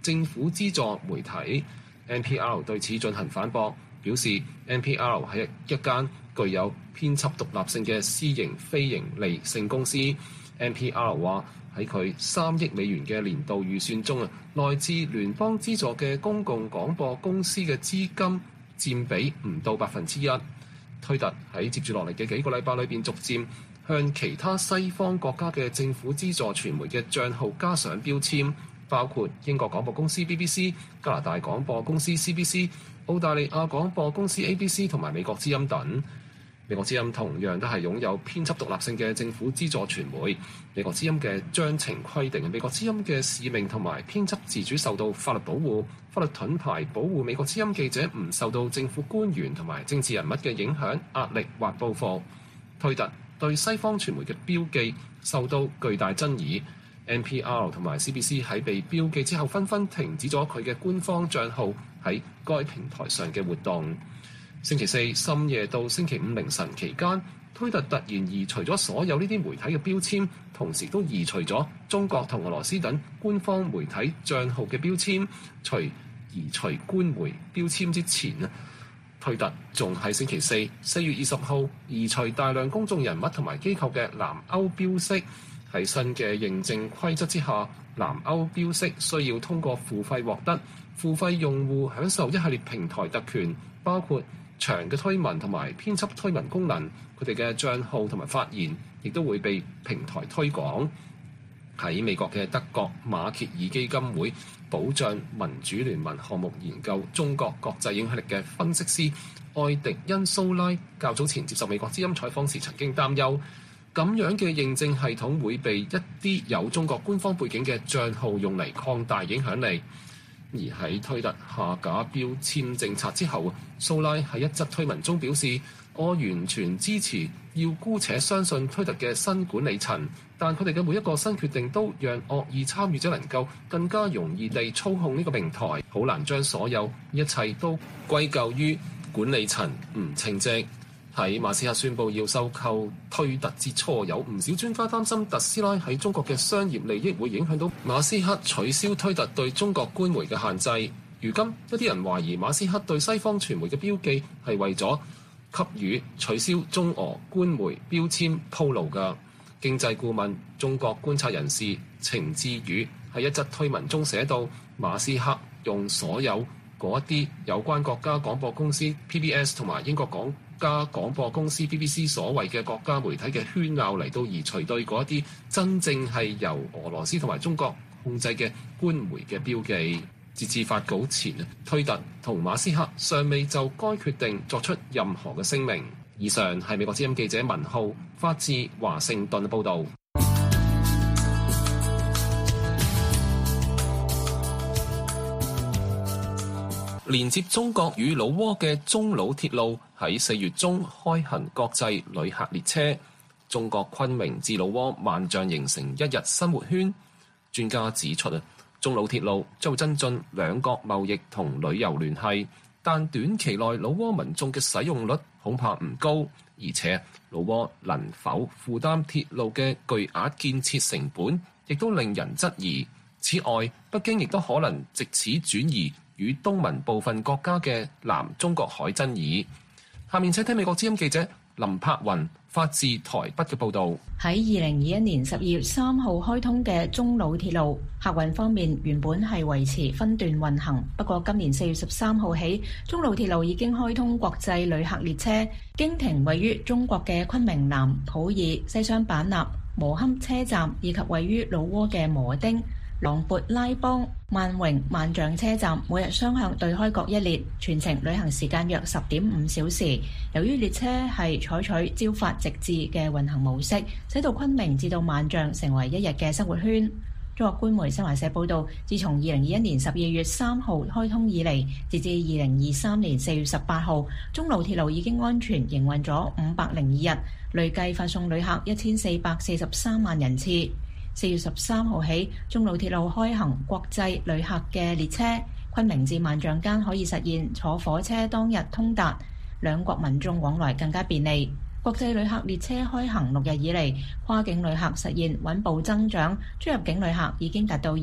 政府資助媒體。NPR 對此進行反駁，表示 NPR 係一間具有編輯獨立性嘅私營非營利性公司。NPR 話喺佢3億美元嘅年度預算中來自聯邦資助嘅公共廣播公司嘅資金佔比唔到1%。推特喺接住落嚟嘅幾個禮拜裏邊，逐漸向其他西方國家嘅政府資助傳媒嘅帳號加上標籤，包括英國廣播公司 BBC、加拿大廣播公司 CBC、澳大利亞廣播公司 ABC 同埋美國之音等。美國之音同樣都係擁有編輯獨立性嘅政府資助傳媒。美國之音嘅章程規定，美國之音嘅使命同埋編輯自主受到法律保護，法律盾牌保護美國之音記者唔受到政府官員同埋政治人物嘅影響、壓力或報復。推特對西方傳媒嘅標記受到巨大爭議。NPR 同埋 CBC 喺被標記之後，紛紛停止咗佢嘅官方帳號喺該平台上嘅活動。星期四深夜到星期五凌晨期間，推特突然移除咗所有呢啲媒體嘅標籤，同時都移除咗中國同俄羅斯等官方媒體帳號嘅標籤。除移除官媒標籤之前，推特仲喺星期四4月20號移除大量公眾人物同埋機構嘅藍歐標識。喺新嘅認證規則之下，藍歐標識需要通過付費獲得，付費用戶享受一系列平台特權，包括長嘅推文同埋編輯推文功能。佢哋嘅帳號同埋發言亦都會被平台推廣。喺美國嘅德國馬歇爾基金會保障民主聯盟項目研究中國國際影響力嘅分析師愛迪恩蘇拉較早前接受美國之音採訪時曾經擔憂，咁樣嘅認證系統會被一啲有中國官方背景嘅帳號用嚟擴大影響力。而喺推特下架標籤政策之後，蘇拉喺一則推文中表示：我完全支持要姑且相信推特嘅新管理層，但佢哋嘅每一個新決定都讓惡意參與者能夠更加容易地操控呢個平台，好難將所有一切都歸咎於管理層唔稱職。喺馬斯克宣布要收購推特之初，有唔少專家擔心特斯拉喺中國嘅商業利益會影響到馬斯克取消推特對中國官媒嘅限制。如今一啲人懷疑馬斯克對西方傳媒嘅標記係為咗給予取消中俄官媒標籤鋪路㗎。經濟顧問、中國觀察人士程志宇喺一則推文中寫道：馬斯克用所有嗰一啲有關國家廣播公司 PBS 同埋英國國家廣播公司 BBC 所謂嘅國家媒體嘅圈拗嚟到移除對嗰一啲真正係由俄羅斯同埋中國控制嘅官媒嘅標記。截至發稿前，推特同馬斯克尚未就該決定作出任何嘅聲明。以上係美國之音記者文浩發自華盛頓報導。連接中國與老撾嘅中老鐵路喺4月中開行國際旅客列車，中國昆明至老撾萬象形成一日生活圈。專家指出中老鐵路將會增進兩國貿易同旅遊聯繫，但短期內老撾民眾嘅使用率恐怕唔高，而且老撾能否負擔鐵路嘅巨額建設成本，亦都令人質疑。此外，北京亦都可能藉此轉移與東盟部分國家嘅南中國海爭議。下面請聽美國之音記者林柏雲發自台北嘅報導。 喺2021年12月3號開通嘅中老鐵路，客運方面原本係維持分段運行，不過今年4月13號起，中老鐵路已經開通國際旅客列車，經停位於中國嘅昆明南、普洱、西雙版納、磨坎車站，以及位於老撾嘅磨丁、琅勃拉邦、萬榮、萬象車站，每日雙向對開各一列，全程旅行時間約10.5小時。由於列車係採取朝發夕至嘅運行模式，使到昆明至到萬象成為一日嘅生活圈。中國官媒新華社報導，自從2021年12月3號開通以嚟，截至2023年4月18號，中老鐵路已經安全營運咗502日，累計發送旅客1443萬人次。4月13號起，中老鐵路開行國際旅客嘅列車，昆明至萬象間可以實現坐火車當日通達，兩國民眾往來更加便利。 國際旅客列車開行6日以嚟，跨境旅客實現穩步增長，出入境旅客已經達到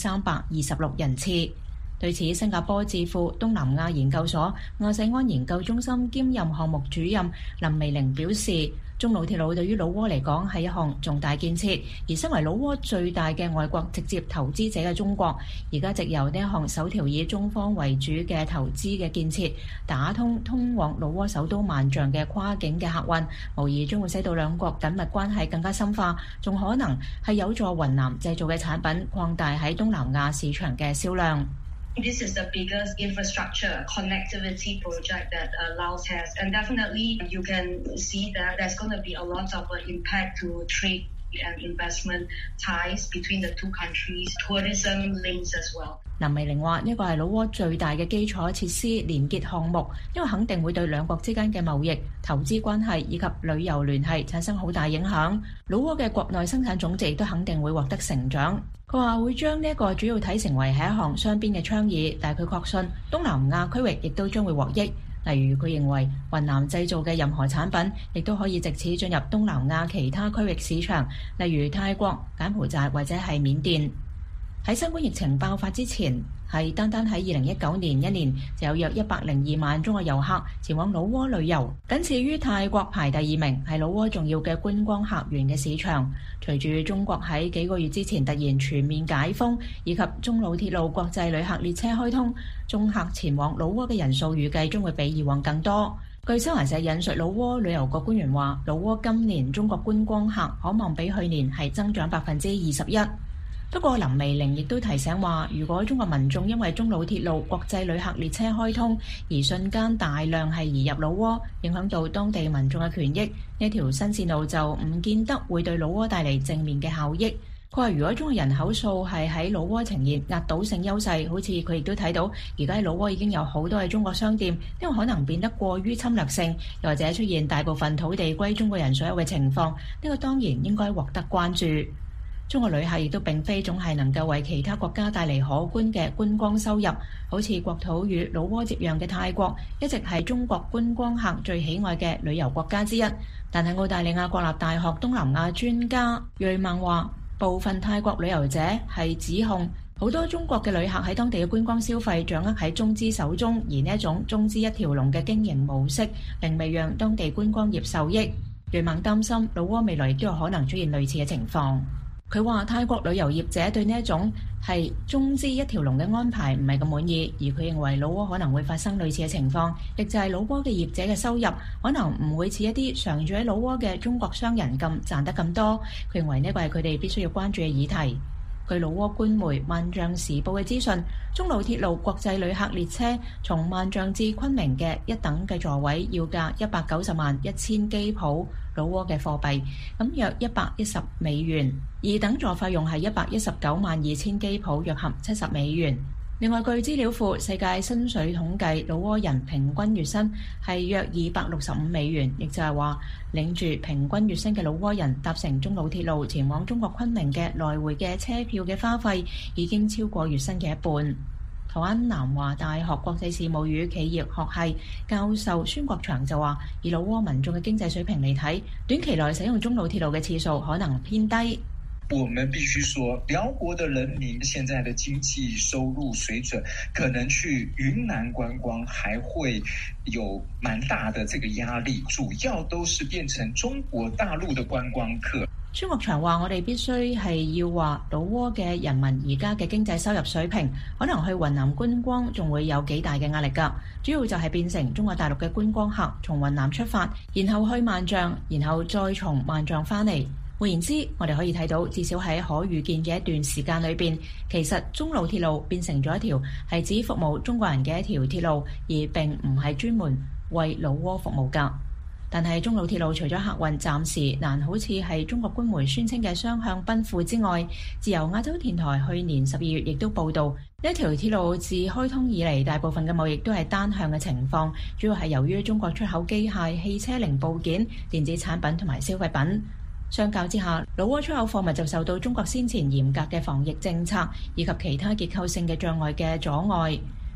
2326人次。對此，新加坡智庫東南亞研究所亞細安研究中心兼任項目主任林美玲表示，中老鐵路對於老撾嚟講係一項重大建設，而身為老撾最大嘅外國直接投資者嘅中國，而家藉由呢一項首條以中方為主嘅投資嘅建設，打通往老撾首都萬象嘅跨境嘅客運，無疑將會使到兩國緊密關係更加深化，仲可能係有助雲南製造嘅產品擴大喺東南亞市場嘅銷量。 This is the biggest infrastructure connectivity project that Laos has, and definitely you can see that there's going to be a lot of impact to trade and investment ties between the two countries, tourism links as well. 林美玲話：呢個係老撾最大嘅基礎設施連結項目，因為肯定會對兩國之間嘅貿易、投資關係以及旅遊聯繫產生好大影響。老撾嘅國內生產總值亦都肯定會獲得成長。佢話會將呢一個主要睇成為係一項雙邊嘅倡議，但係佢確信東南亞區域亦都將會獲益。例如佢認為雲南製造嘅任何產品，亦都可以藉此進入東南亞其他區域市場，例如泰國、柬埔寨或者係緬甸。喺新冠疫情爆發之前，係單喺2019年一年就有約102萬中國遊客前往老撾旅遊，僅次於泰國排第2名，係老撾重要嘅觀光客源嘅市場。隨住中國喺幾個月之前突然全面解封，以及中老鐵路國際旅客列車開通，中客前往老撾嘅人數預計將會比以往更多。據新華社引述老撾旅遊局官員話，老撾今年中國觀光客可望比去年係增長21%。不過林美玲亦都提醒話，如果中國民眾因為中老鐵路國際旅客列車開通而瞬間大量係移入老撾，影響到當地民眾嘅權益，呢條新線路就唔見得會對老撾帶嚟正面嘅效益。佢話：如果中國人口數係喺老撾呈現壓倒性優勢，好似佢亦都睇到而家喺老撾已經有好多嘅中國商店，呢個可能變得過於侵略性，又或者出現大部分土地歸中國人所有嘅情況，呢個當然應該獲得關注。中國旅客亦都並非總係能夠為其他國家帶嚟可觀嘅觀光收入，好似國土與老撾接壤嘅泰國，一直係中國觀光客最喜愛嘅旅遊國家之一。但係澳大利亞國立大學東南亞專家瑞孟話，部分泰國旅遊者係指控好多中國嘅旅客喺當地嘅觀光消費掌握喺中資手中，而呢一種中資一條龍嘅經營模式並未讓當地觀光業受益。瑞孟擔心老撾未來亦都有可能出現類似嘅情況。佢話泰國旅遊業者對呢一種係中資一條龍嘅安排唔係咁滿意，而佢認為老撾可能會發生類似嘅情況，亦就係老撾嘅業者嘅收入可能唔會似一啲常住喺老撾嘅中國商人咁賺得咁多。佢認為呢個係佢哋必須要關注嘅議題。據老撾官媒《萬象時報》嘅資訊，中老鐵路國際旅客列車從萬象至昆明嘅一等嘅座位要價190萬1000基普老撾嘅貨幣，咁約110美元；二等座費用係119萬2000基普，約合70美元。另外，據資料庫世界薪水統計，老撾人平均月薪係約265美元，亦就係話領住平均月薪嘅老撾人搭乘中老鐵路前往中國昆明嘅來回嘅車票嘅花費已經超過月薪嘅一半。台灣南華大學國際事務與企業學系教授孫國祥就話，以老撾民眾嘅經濟水平嚟睇，短期內使用中老鐵路嘅次數可能偏低。 我們必須說，寮國的人民現在的經濟收入水準，可能去雲南觀光還會有蠻大的這個壓力，主要都是變成中國大陸的觀光客。 孫國祥話：我哋必須係要話老撾嘅人民而家嘅經濟收入水平，可能去雲南觀光仲會有幾大嘅壓力㗎。主要就係變成中國大陸嘅觀光客從雲南出發，然後去萬象，然後再從萬象返嚟。換言之，我哋可以睇到，至少喺可預見嘅一段時間裏邊，其實中老鐵路變成咗一條係指服務中國人嘅一條鐵路，而並唔係專門為老撾服務㗎。但係中老鐵路除咗客運暫時難好似係中國官媒宣稱嘅雙向奔赴之外，自由亞洲電台去年12月亦都報導，呢一條鐵路自開通以嚟，大部分嘅貿易都係單向嘅情況，主要係由於中國出口機械、汽車零部件、電子產品同埋消費品。相較之下，老撾出口貨物就受到中國先前嚴格嘅防疫政策以及其他結構性嘅障礙嘅阻礙。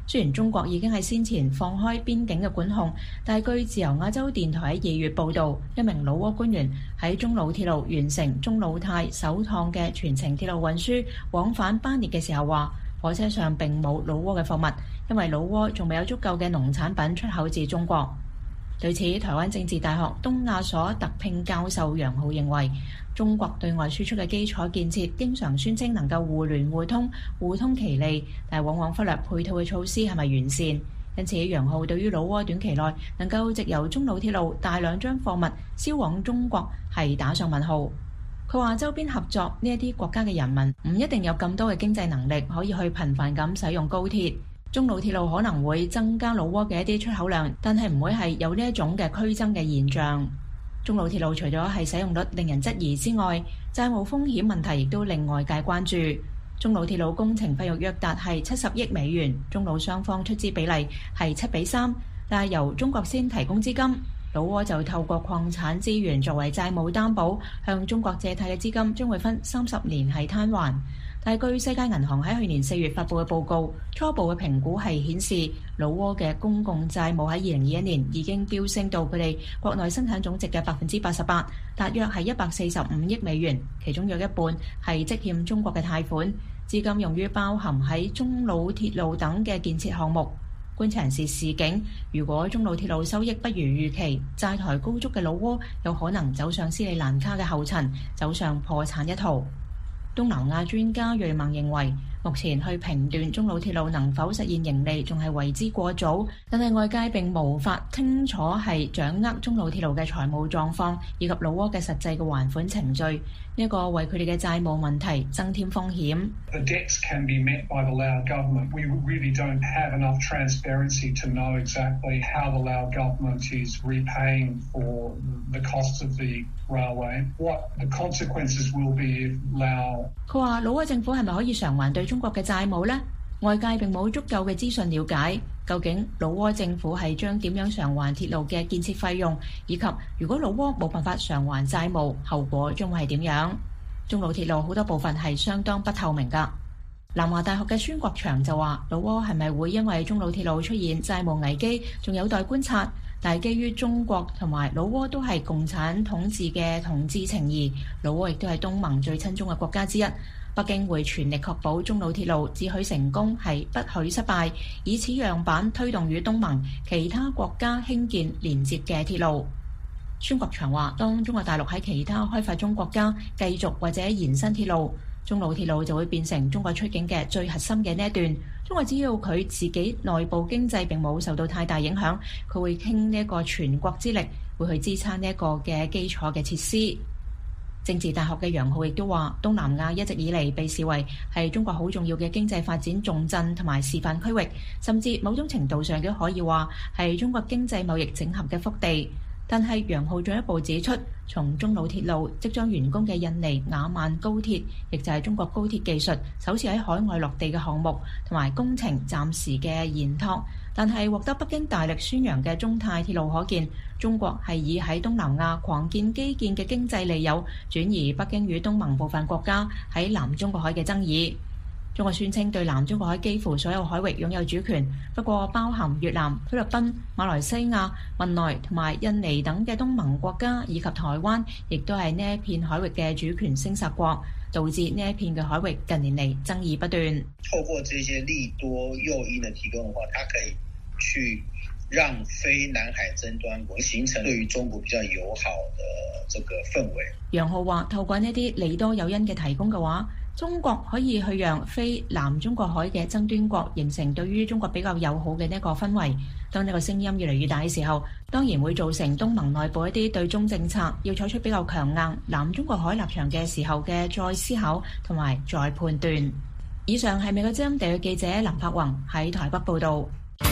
雖然中國已經喺先前放開邊境嘅管控，但係據自由亞洲電台喺2月報導，一名老撾官員喺中老鐵路完成中老泰首趟嘅全程鐵路運輸往返班列嘅時候話，火車上並冇老撾嘅貨物，因為老撾仲未有足夠嘅農產品出口至中國。對此，台灣政治大學東亞所特聘教授楊浩認為，中國對外輸出嘅基礎建設經常宣稱能夠互聯互通、互通其利，但往往忽略配套嘅措施係咪完善。因此，楊浩對於老撾短期內能夠藉由中老鐵路大量將貨物銷往中國係打上問號。佢話周邊合作呢一啲國家嘅人民唔一定有咁多嘅經濟能力可以去頻繁咁使用高鐵。中老鐵路可能會增加老撾嘅一啲出口量，但係唔會係有呢一種嘅區增嘅現象。中老鐵路除咗係使用率令人質疑之外，債務風險問題亦都令外界關注。中老鐵路工程費用約達係70億美元，中老雙方出資比例係7:3，但係由中國先提供資金，老撾就透過礦產資源作為債務擔保，向中國借貸嘅資金將會分30年係攤還。但係據世界銀行喺去年4月發布嘅報告，初步嘅評估係顯示，老撾嘅公共債務喺2021年已經飆升到佢哋國內生產總值嘅88%，大約係145億美元，其中約一半係積欠中國嘅貸款，資金用於包含喺中老鐵路等嘅建設項目。觀察人士示警，如果中老鐵路收益不如預期，債台高築嘅老撾有可能走上斯里蘭卡嘅後塵，走上破產一途。東南亞專家瑞孟認為，目前去評斷中老鐵路能否實現盈利仲係為之過早，但係外界並無法清楚係掌握中老鐵路嘅財務狀況以及老撾嘅實際嘅還款程序，呢一個為佢哋嘅債務問題增添風險。 The debts can be met by the Lao government. We really don't have enough transparency to know exactly how the Lao government is repaying for the costs of the railway. What the consequences will be if Lao 佢話老撾政府係咪可以償還對中國嘅債務呢？外界並冇足夠嘅資訊了解，究竟老撾政府係將點樣償還鐵路嘅建設費用，以及如果老撾冇辦法償還債務，後果將會係點樣？中老鐵路好多部分係相當不透明㗎。南華大學嘅孫國祥就話，老撾係咪會因為中老鐵路出現債務危機，仲有待觀察。但係基於中國同埋老撾都係共產統治嘅統治情誼，老撾亦都係東盟最親中嘅國家之一。北京會全力確保中老鐵路只許成功，係不許失敗，以此樣板推動與東盟其他國家興建連接嘅鐵路。孫國祥話，當中國大陸喺其他開發中國家繼續或者延伸鐵路，中老鐵路就會變成中國出境嘅最核心嘅呢一段。中國只要佢自己內部經濟並冇受到太大影響，佢會傾呢一個全國之力，會去支撐呢一個嘅基礎嘅設施。政治大學嘅楊浩亦都話，東南亞一直以嚟被視為係中國好重要嘅經濟發展重鎮同埋示範區域，甚至某種程度上都可以話係中國經濟貿易整合嘅腹地。但係楊浩進一步指出，從中老鐵路即將完工嘅印尼雅萬高鐵，亦就係中國高鐵技術首次喺海外落地嘅項目，同埋工程暫時嘅延託。但係獲得北京大力宣揚嘅中泰鐵路可見，中國係以喺東南亞狂建基建嘅經濟利誘，轉移北京與東盟部分國家喺南中國海嘅爭議。中國宣稱對南中國海幾乎所有海域擁有主權，不過包含越南、菲律賓、馬來西亞、文萊同埋印尼等嘅東盟國家，以及台灣，亦都係呢一片海域嘅主權聲索國，導致呢一片嘅海域近年嚟爭議不斷。 透過這些利多誘因的提供的話，它可以去讓非南海爭端形成對於中國比較友好的這個氛圍。 楊浩話：透過呢啲利多誘因嘅提供嘅話，中國可以去讓非南中國海嘅爭端國形成對於中國比較友好嘅呢個氛圍。當呢個聲音越嚟越大嘅時候，當然會造成東盟內部一啲對中政策要採取比較強硬南中國海立場嘅時候嘅再思考同埋再判斷。以上係美國之音地嘅記者林柏宏喺台北報導。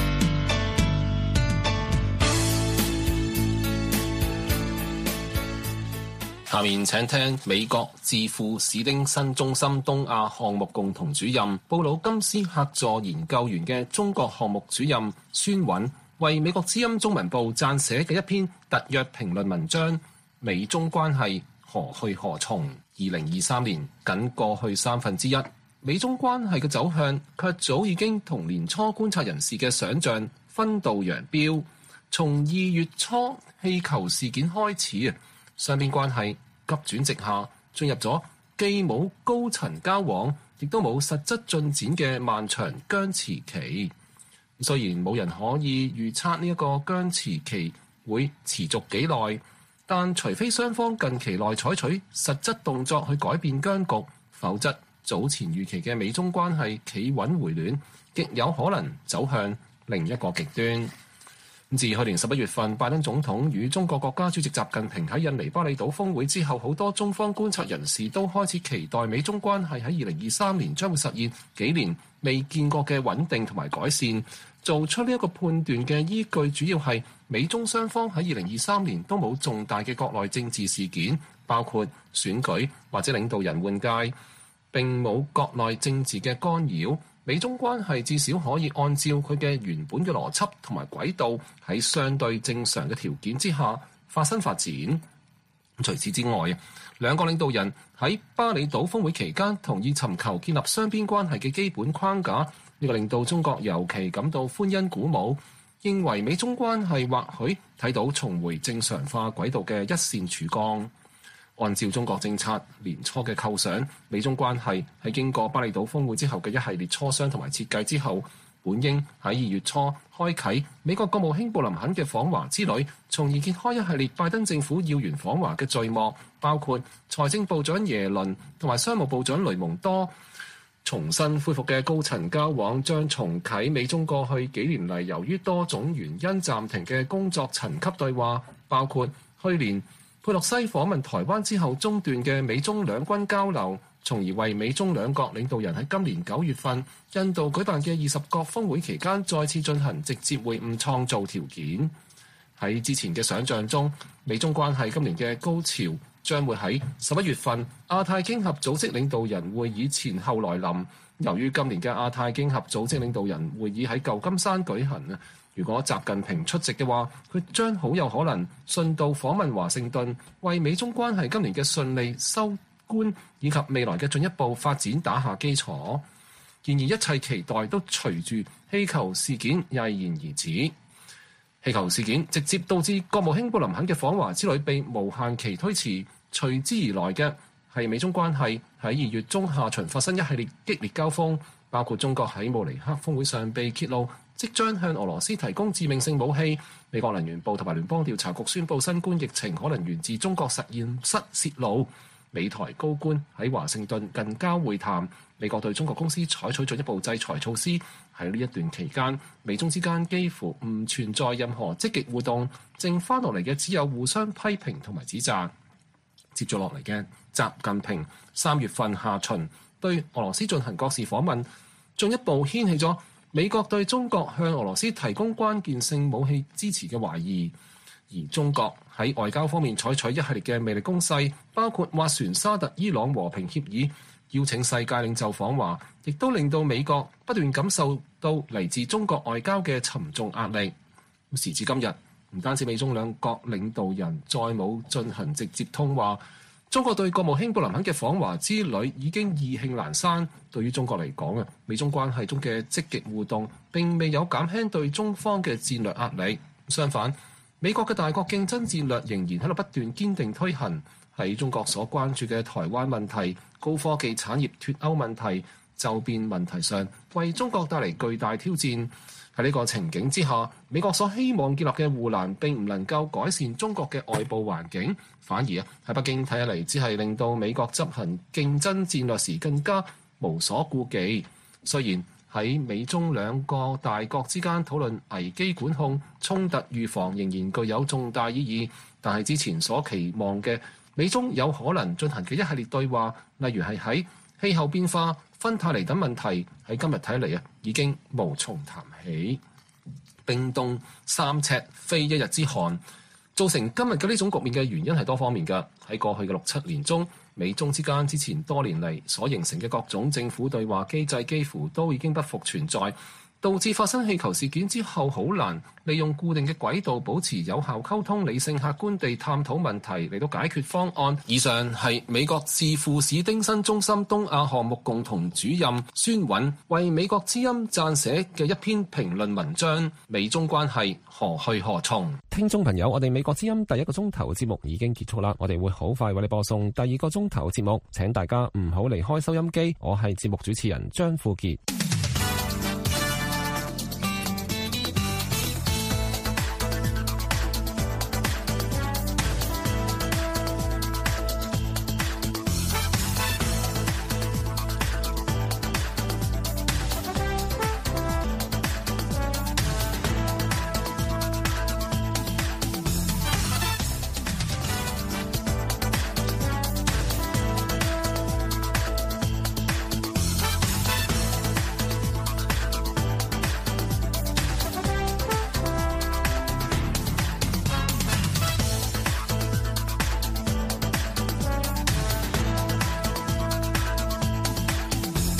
下面請聽美國智庫史丁森中心東亞項目共同主任布魯金斯客座研究員嘅中國項目主任孫韻為美國之音中文部撰寫嘅一篇特約評論文章：美中關係何去何從？2023年僅過去1/3， 美中關係嘅走向卻早已經同年初觀察人士嘅想像分道揚鑣。從2月初氣球事件開始雙邊關係急轉直下，進入咗既冇高層交往，亦都冇實質進展嘅漫長僵持期。雖然冇人可以預測呢一個僵持期會持續幾耐，但除非雙方近期內採取實質動作去改變僵局，否則早前預期嘅美中關係企穩回暖，極有可能走向另一個極端。自去年11月份，拜登總統與中國國家主席習近平喺印尼巴厘島峰會之後，好多中方觀察人士都開始期待美中關係喺2023年將會實現幾年未見過嘅穩定同埋改善。做出呢一個判斷嘅依據，主要係美中雙方喺2023年都冇重大嘅國內政治事件，包括選舉或者領導人換屆，並冇國內政治嘅干擾。美中關係至少可以按照佢嘅原本嘅邏輯同埋軌道，喺相對正常嘅條件之下發展。除此之外，兩個領導人喺巴厘島峰會期間同意尋求建立雙邊關係嘅基本框架，呢個令到中國尤其感到歡欣鼓舞，認為美中關係或許睇到重回正常化軌道嘅一線曙光。按照中國政策年初嘅構想，美中關係喺經過巴厘島峰會之後嘅一系列磋商同埋設計之後，本應喺2月初開啟美國國務卿布林肯嘅訪華之旅，從而揭開一系列拜登政府要員訪華嘅序幕，包括財政部長耶倫同埋商務部長雷蒙多。重新恢復嘅高層交往將重啟美中過去幾年嚟由於多種原因暫停嘅工作層級對話，包括去年佩洛西訪問台灣之後中斷嘅美中兩軍交流，從而為美中兩國領導人喺今年9月份印度舉辦嘅20國峰會期間再次進行直接會晤創造條件。喺之前嘅想像中，美中關係今年嘅高潮將會喺11月份亞太經合組織領導人會議前後來臨。由於今年嘅亞太經合組織領導人會議喺舊金山舉行，如果習近平出席嘅話，佢將好有可能順道訪問華盛頓，為美中關係今年嘅順利收官以及未來嘅進一步發展打下基礎。然而一切期待都隨住氣球事件毅然而止。氣球事件直接導致國務卿布林肯嘅訪華之旅被無限期推遲，隨之而來嘅係美中關係喺2月中下旬發生一系列激烈交鋒，包括中國喺慕尼黑峰會上被揭露即將向俄羅斯提供致命性武器，美國能源部同埋聯邦調查局宣布新冠疫情可能源自中國實驗室泄露，美台高官喺華盛頓近交會談，美國對中國公司採取進一步制裁措施。喺呢一段期間，美中之間幾乎唔存在任何積極互動，剩翻落嚟嘅只有互相批評同埋指責。接住落嚟嘅習近平3月份下旬對俄羅斯進行國事訪問，進一步掀起咗美國對中國向俄羅斯提供關鍵性武器支持嘅懷疑。而中國喺外交方面採取一系列嘅魅力攻勢，包括斡旋沙特伊朗和平協議，邀請世界領袖訪華，亦都令到美國不斷感受到嚟自中國外交嘅沉重壓力。時至今日，唔單止美中兩國領導人再冇進行直接通話，中國對國務卿布林肯嘅訪華之旅已經意興闌珊。對於中國嚟講美中關係中嘅積極互動並未有減輕對中方嘅戰略壓力，相反，美國嘅大國競爭戰略仍然喺度不斷堅定推行。喺中國所關注嘅台灣問題、高科技產業脫歐問題、周邊問題上，為中國帶嚟巨大挑戰。喺呢個情景之下，美國所希望建立嘅護欄並唔能夠改善中國嘅外部環境，反而喺北京睇起嚟只係令到美國執行競爭戰略時更加無所顧忌。雖然喺美中兩個大國之間討論危機管控、衝突預防仍然具有重大意義，但係之前所期望嘅美中有可能進行嘅一系列對話，例如係喺氣候變化、芬太尼等問題，喺今日睇嚟已經無從談起。冰凍3尺非一日之寒，造成今日嘅呢種局面嘅原因係多方面嘅。喺過去嘅6-7年中，美中之間之前多年嚟所形成嘅各種政府對話機制幾乎都已經不復存在。 導致發生氣球事件之後好難利用固定嘅軌道保持有效溝通、理性客觀地探討問題嚟到解決方案。以上係美國智庫史丁森中心東亞項目共同主任孫韻為美國之音撰寫嘅一篇評論文章：美中關係何去何從？ 聽眾朋友，我哋美國之音第一個鐘頭節目已經結束啦，我哋會好快為你播送第二個鐘頭節目，請大家唔好離開收音機。我係節目主持人張富傑。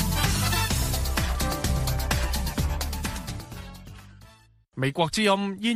美國之音